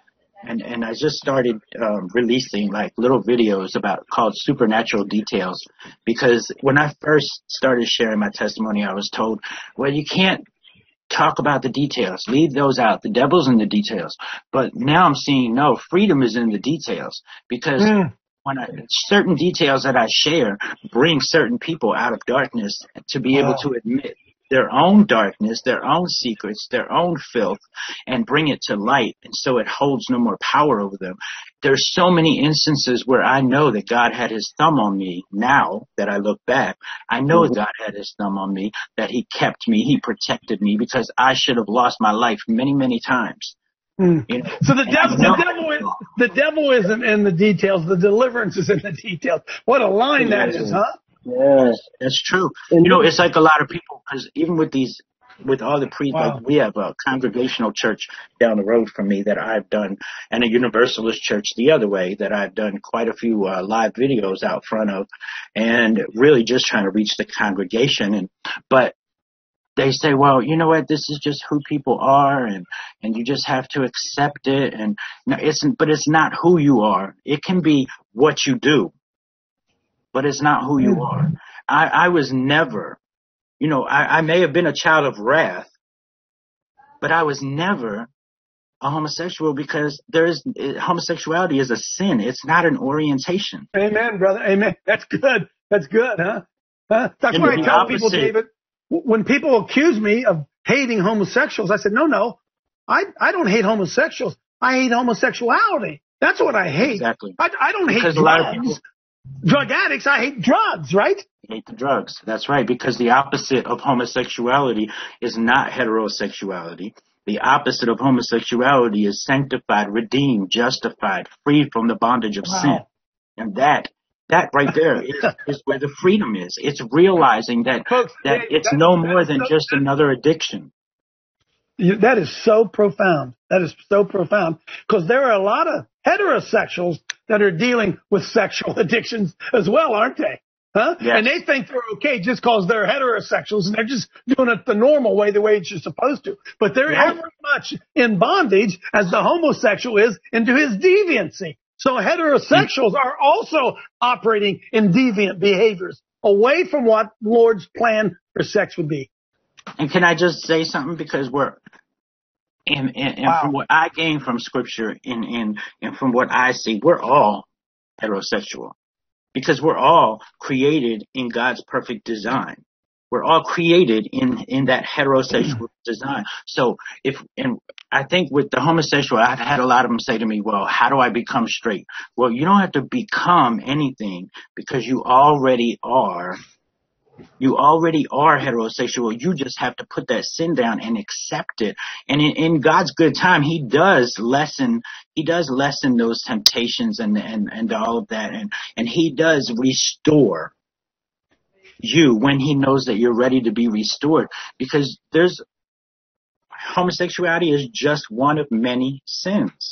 and and I just started um, releasing like little videos about called Supernatural Details, because when I first started sharing my testimony, I was told, well, you can't talk about the details, leave those out. The devil's in the details. But now I'm seeing no, freedom is in the details, because mm. when I, certain details that I share bring certain people out of darkness to be wow. able to admit their own darkness, their own secrets, their own filth, and bring it to light, and so it holds no more power over them. There's so many instances where I know that God had his thumb on me. Now that I look back, I know mm-hmm. God had his thumb on me, that he kept me, he protected me, because I should have lost my life many, many times. Mm. You know? So the devil, the devil, is, the devil isn't in the details. The deliverance is in the details. What a line that is, huh? Yes, that's true. You know, it's like a lot of people, because even with these, with all the priests, wow. like we have a congregational church down the road from me that I've done, and a Universalist church the other way that I've done quite a few uh, live videos out front of, and really just trying to reach the congregation. And but they say, well, you know what, this is just who people are, and and you just have to accept it. And no, it's but it's not who you are. It can be what you do, but it's not who you are. I, I was never, you know, I, I may have been a child of wrath, but I was never a homosexual, because there is homosexuality is a sin. It's not an orientation. Amen, brother. Amen. That's good. That's good, huh? huh? That's why I tell opposite. people, David, when people accuse me of hating homosexuals, I said, no, no, I, I don't hate homosexuals. I hate homosexuality. That's what I hate. Exactly. I, I don't because hate drugs. Drug addicts, I hate drugs, right? I hate the drugs. That's right, because the opposite of homosexuality is not heterosexuality. The opposite of homosexuality is sanctified, redeemed, justified, freed from the bondage of wow. sin. And that, that right there is, is where the freedom is. It's realizing that, Folks, that yeah, it's that, no more than so, just another addiction. That is so profound. That is so profound, because there are a lot of heterosexuals that are dealing with sexual addictions as well, aren't they? Huh? Yes. And they think they're okay just because they're heterosexuals and they're just doing it the normal way, the way it's supposed to. But they're yeah. every much in bondage as the homosexual is into his deviancy. So heterosexuals mm. are also operating in deviant behaviors away from what Lord's plan for sex would be. And can I just say something? Because we're, and, and, and wow. from what I gain from Scripture and, and, and from what I see, we're all heterosexual, because we're all created in God's perfect design. We're all created in, in that heterosexual design. So if, and I think with the homosexual, I've had a lot of them say to me, well, how do I become straight? Well, you don't have to become anything, because you already are. You already are heterosexual. You just have to put that sin down and accept it. And in, in God's good time, he does lessen, he does lessen those temptations and, and, and all of that. And, and he does restore you when he knows that you're ready to be restored, because there's, homosexuality is just one of many sins.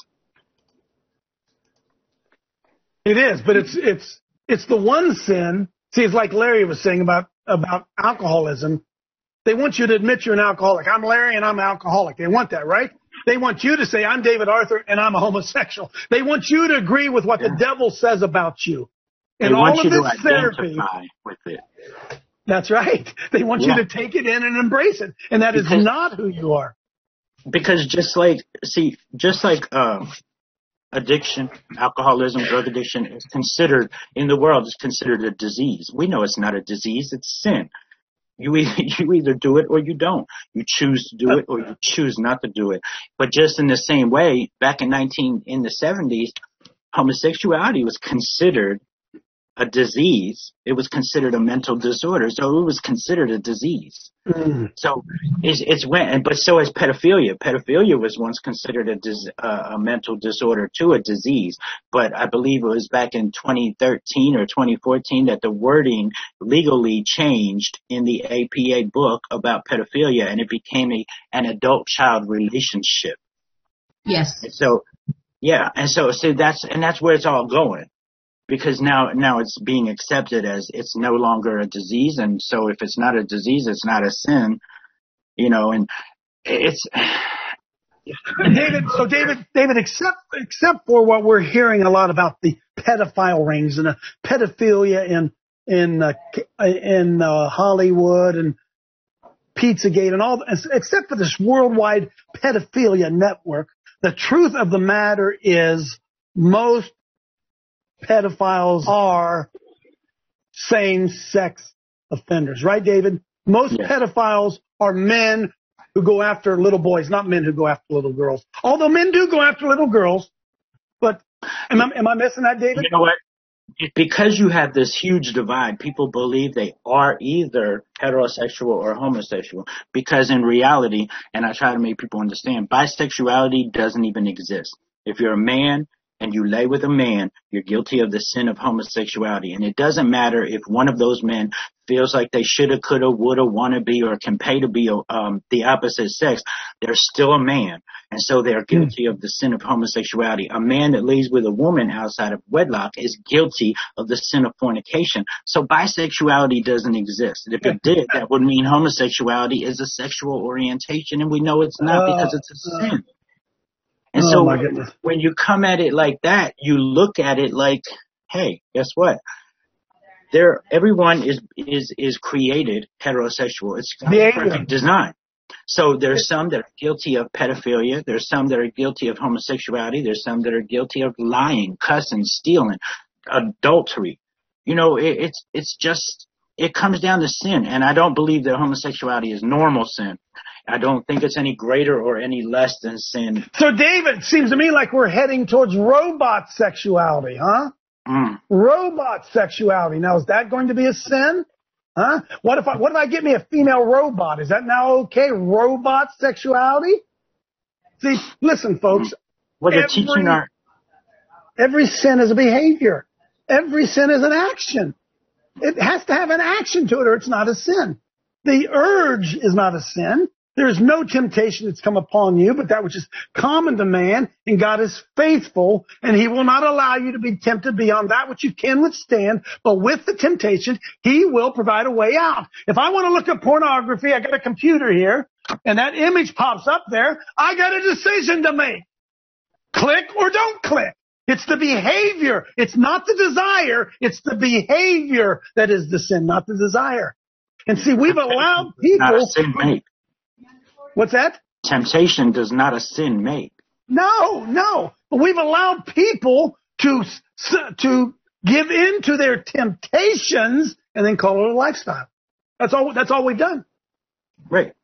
It is, but it's, it's, it's the one sin. See, it's like Larry was saying about, about alcoholism. They want you to admit you're an alcoholic. I'm Larry and I'm an alcoholic. They want that, right? They want you to say, I'm David Arthur and I'm a homosexual. They want you to agree with what yeah. the devil says about you. And they want all you of this to therapy, identify with it. That's right. They want yeah. you to take it in and embrace it. And that because, is not who you are. Because just like, see, just like, uh, addiction, alcoholism, drug addiction is considered, in the world, is considered a disease. We know it's not a disease, it's sin. You either, you either do it or you don't. You choose to do it or you choose not to do it. But just in the same way, back in nineteen, in the seventies, homosexuality was considered a disease. It was considered a mental disorder, so it was considered a disease. Mm. So it's, it's when, but so is pedophilia. Pedophilia was once considered a, dis, uh, a mental disorder too, a disease. But I believe it was back in twenty thirteen or twenty fourteen that the wording legally changed in the A P A book about pedophilia, and it became a an adult-child relationship. Yes. And so, yeah, and so, so that's and that's where it's all going. Because now, now it's being accepted as it's no longer a disease, and so if it's not a disease, it's not a sin, you know. And it's David, so David, David, except except for what we're hearing a lot about the pedophile rings and the pedophilia in in uh, in uh, Hollywood and Pizzagate and all, except for this worldwide pedophilia network, the truth of the matter is most pedophiles are same-sex offenders, right, David? Most yeah. pedophiles are men who go after little boys, not men who go after little girls. Although men do go after little girls, but am I, am I missing that, David? You know what? Because you have this huge divide, people believe they are either heterosexual or homosexual. Because in reality, and I try to make people understand, bisexuality doesn't even exist. If you're a man and you lay with a man, you're guilty of the sin of homosexuality. And it doesn't matter if one of those men feels like they shoulda, coulda, woulda, wanna be, or can pay to be um, the opposite sex. They're still a man. And so they're guilty of the sin of homosexuality. A man that lays with a woman outside of wedlock is guilty of the sin of fornication. So bisexuality doesn't exist. And if it did, that would mean homosexuality is a sexual orientation, and we know it's not because it's a sin. And so oh when you come at it like that, you look at it like, hey, guess what? There, everyone is is is created heterosexual. It's God's perfect design. So there's some that are guilty of pedophilia. There's some that are guilty of homosexuality. There's some that are guilty of lying, cussing, stealing, adultery. You know, it, it's it's just it comes down to sin. And I don't believe that homosexuality is normal sin. I don't think it's any greater or any less than sin. So, David, it seems to me like we're heading towards robot sexuality, huh? Mm. Robot sexuality. Now, is that going to be a sin? Huh? What if I, what if I get me a female robot? Is that now okay? Robot sexuality? See, listen, folks. Well, they're teaching our... Every sin is a behavior. Every sin is an action. It has to have an action to it or it's not a sin. The urge is not a sin. There is no temptation that's come upon you, but that which is common to man, and God is faithful, and he will not allow you to be tempted beyond that which you can withstand, but with the temptation, he will provide a way out. If I want to look at pornography, I got a computer here, and that image pops up there, I got a decision to make. Click or don't click. It's the behavior. It's not the desire. It's the behavior that is the sin, not the desire. And see, we've allowed people... Not a sin make. What's that? Temptation does not a sin make. No, no. But we've allowed people to to give in to their temptations and then call it a lifestyle. That's all. That's all we've done. Right.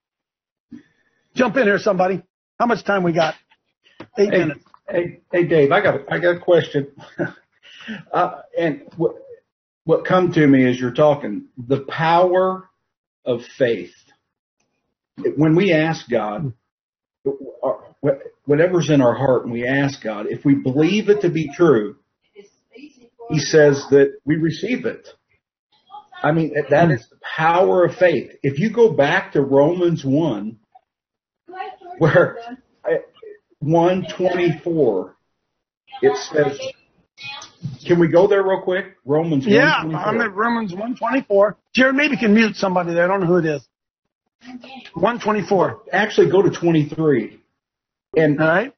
Jump in here, somebody. How much time we got? Eight hey, minutes. Hey, hey, Dave. I got. I got a question. uh, and what what come to me as you're talking, the power of faith. When we ask God, whatever's in our heart, and we ask God, if we believe it to be true, He says that we receive it. I mean, that is the power of faith. If you go back to Romans one, where one twenty-four, it says, can we go there real quick? Romans yeah, one twenty-four. I'm at Romans one twenty-four. Jared, maybe you can mute somebody there. I don't know who it is. one twenty-four. Actually, go to twenty-three. And all right.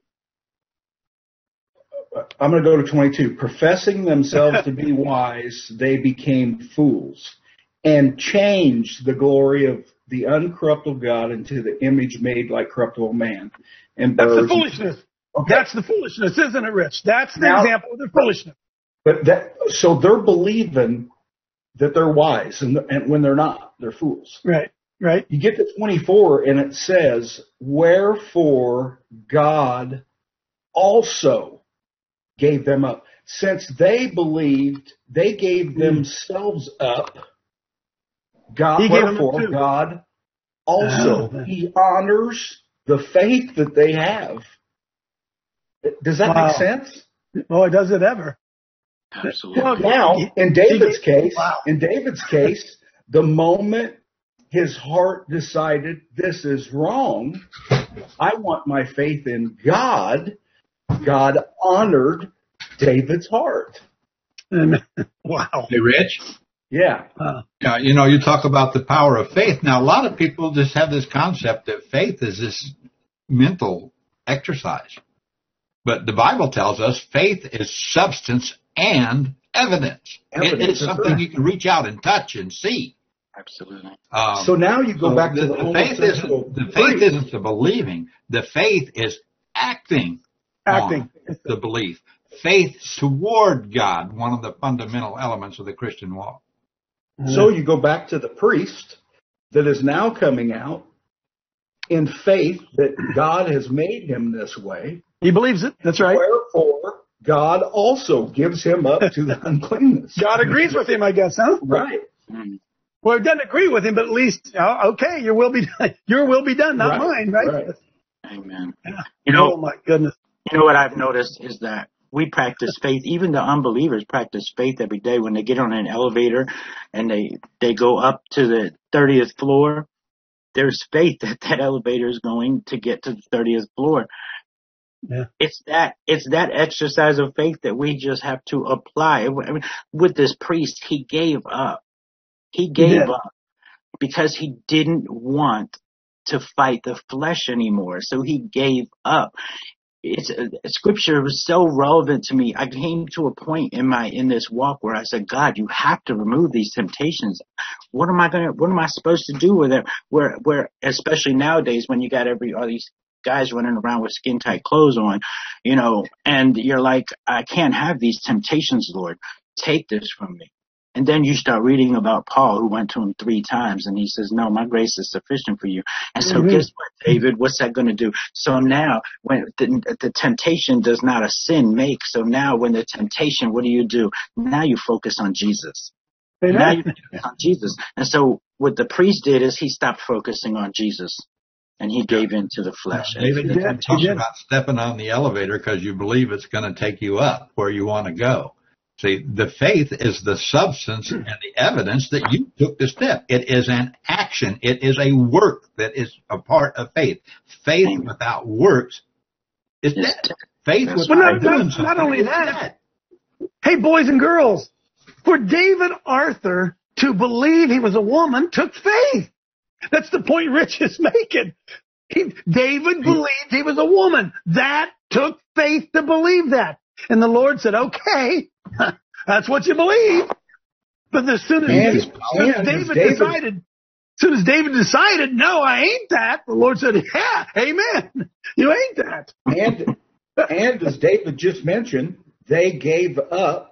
I'm going to go to twenty-two. Professing themselves to be wise, they became fools and changed the glory of the uncorruptible God into the image made like corruptible man. And That's birds the foolishness. Okay. That's the foolishness, isn't it, Rich? That's the Now, example of the foolishness. But that, so they're believing that they're wise, and, and when they're not, they're fools. Right. Right. You get to twenty-four, and it says, wherefore God also gave them up. Since they believed, they gave mm. themselves up. God, he wherefore God also, oh. He honors the faith that they have. Does that wow. make sense? Oh, it does it ever. Absolutely. Well, now, in David's he, case, wow. in David's case, the moment his heart decided this is wrong, I want my faith in God, God honored David's heart. Wow. Hey, Rich? Yeah. Uh, yeah. You know, you talk about the power of faith. Now, a lot of people just have this concept that faith is this mental exercise. But the Bible tells us faith is substance and evidence. evidence it is something right. you can reach out and touch and see. Absolutely. Um, so now you go so back the, to the, the faith isn't the faith isn't the believing. The faith is acting, acting on the belief. Faith toward God, one of the fundamental elements of the Christian walk. So you go back to the priest that is now coming out in faith that God has made him this way. He believes it. That's right. Wherefore, God also gives him up to the uncleanness. God agrees with him, I guess, huh? Right. Well, it doesn't agree with him, but at least, uh, okay, your will be done. Your will be done, not right. mine, right? right? Amen. Yeah. You know, oh, my goodness. You know what I've noticed is that we practice faith. Even the unbelievers practice faith every day when they get on an elevator and they, they go up to the thirtieth floor. There's faith that that elevator is going to get to the thirtieth floor. Yeah. It's that it's that exercise of faith that we just have to apply. I mean, with this priest, he gave up. He gave yeah. up because he didn't want to fight the flesh anymore. So he gave up. It's uh, scripture was so relevant to me. I came to a point in my in this walk where I said, God, you have to remove these temptations. What am I gonna? What am I supposed to do with it? Where where especially nowadays when you got every all these guys running around with skin tight clothes on, you know, and you're like, I can't have these temptations, Lord. Take this from me. And then you start reading about Paul, who went to him three times, and he says, no, my grace is sufficient for you. And so mm-hmm. guess what, David? What's that going to do? So now, when the, the temptation does not a sin make, so now when the temptation, what do you do? Now you focus on Jesus. Amen. Now you focus on Jesus. And so what the priest did is he stopped focusing on Jesus, and he gave in to the flesh. Yeah, David, you talk about stepping on the elevator because you believe it's going to take you up where you want to go. See, the faith is the substance and the evidence that you took the step. It is an action. It is a work that is a part of faith. Faith without works is dead. Faith without well, not, doing not, something not only is that. dead. Hey, boys and girls, for David Arthur to believe he was a woman took faith. That's the point Rich is making. He, David believed he was a woman. That took faith to believe that. And the Lord said, okay, that's what you believe. But as soon as, and, David, and, as David, David decided, as soon as David decided, no, I ain't that, the Lord said, yeah, amen. You ain't that. And, and as David just mentioned, they gave up.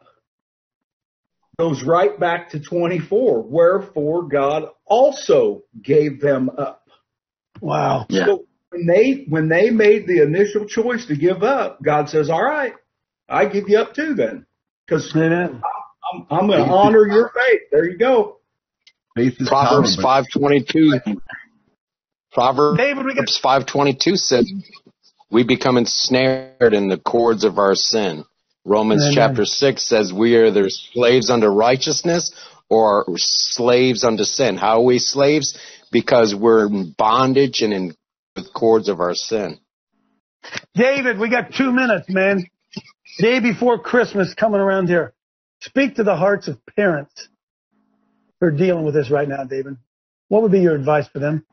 Goes right back to twenty-four. Wherefore God also gave them up. Wow. Yeah. So when they, when they made the initial choice to give up, God says, all right, I give you up too then. Because I'm, I'm going to honor your faith. There you go. Faith is Proverbs five twenty-two. Proverbs David, we got- five twenty-two says, we become ensnared in the cords of our sin. Romans Amen. Chapter six says, we are either slaves unto righteousness or slaves unto sin. How are we slaves? Because we're in bondage and in the cords of our sin. David, we got two minutes, man. Day before Christmas coming around here. Speak to the hearts of parents who are dealing with this right now, David. What would be your advice for them?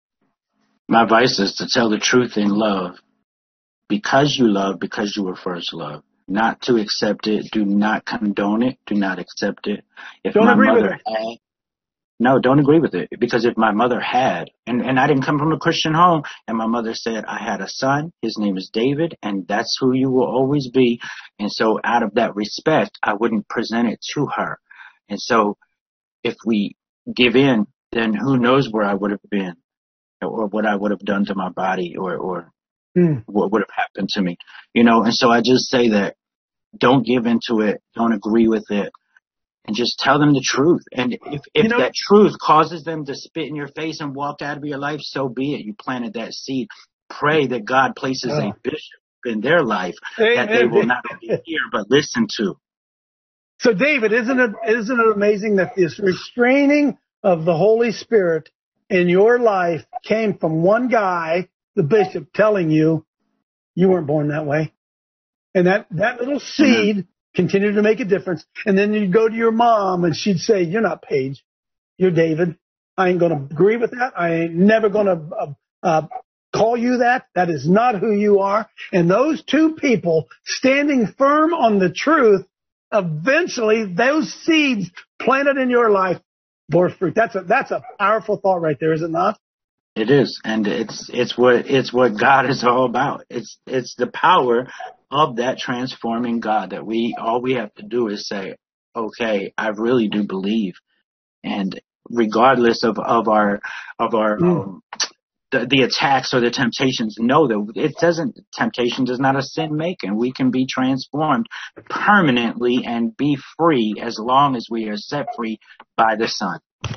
My advice is to tell the truth in love. Because you love, because you were first loved. Not to accept it. Do not condone it. Do not accept it. If don't my agree mother with it. had, no, don't agree with it. Because if my mother had, and, and I didn't come from a Christian home, and my mother said, I had a son, his name is David, and that's who you will always be. And so out of that respect, I wouldn't present it to her. And so if we give in, then who knows where I would have been or what I would have done to my body or, or hmm. what would have happened to me, you know? And so I just say that don't give into it. Don't agree with it. And just tell them the truth. And if, if you know, that truth causes them to spit in your face and walk out of your life, so be it. You planted that seed. Pray that God places oh. a bishop in their life Amen. that they will not only hear but listen to. So, David, isn't it isn't it amazing that this restraining of the Holy Spirit in your life came from one guy, the bishop, telling you you weren't born that way, and that that little seed. Mm-hmm. Continue to make a difference. And then you'd go to your mom and she'd say, you're not Paige. You're David. I ain't going to agree with that. I ain't never going to uh, uh, call you that. That is not who you are. And those two people standing firm on the truth, eventually those seeds planted in your life bore fruit. That's a, that's a powerful thought right there, is it not? It is. And it's, it's what, it's what God is all about. It's, it's the power of that transforming God that we, all we have to do is say, okay, I really do believe. And regardless of, of our, of our, mm. um, the, the attacks or the temptations, know that it doesn't, temptation does not a sin make, and we can be transformed permanently and be free as long as we are set free by the Son.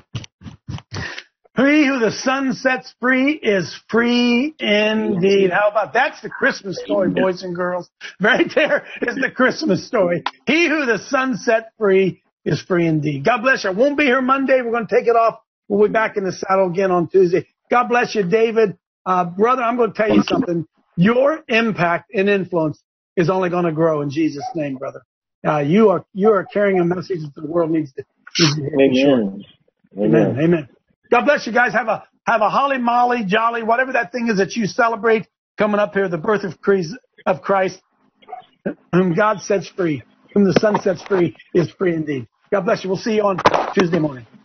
He who the Son sets free is free indeed. How about that's the Christmas story, boys and girls. Right there is the Christmas story. He who the Son set free is free indeed. God bless you. I won't be here Monday. We're going to take it off. We'll be back in the saddle again on Tuesday. God bless you, David. Uh, brother, I'm going to tell you something. Your impact and influence is only going to grow in Jesus' name, brother. Uh, you are you are carrying a message that the world needs to, needs to hear. Amen. Sure. Amen. Amen. Amen. God bless you guys. Have a have a holly molly, jolly, whatever that thing is that you celebrate coming up here, the birth of Christ, of Christ, whom God sets free, whom the Son sets free is free indeed. God bless you. We'll see you on Tuesday morning.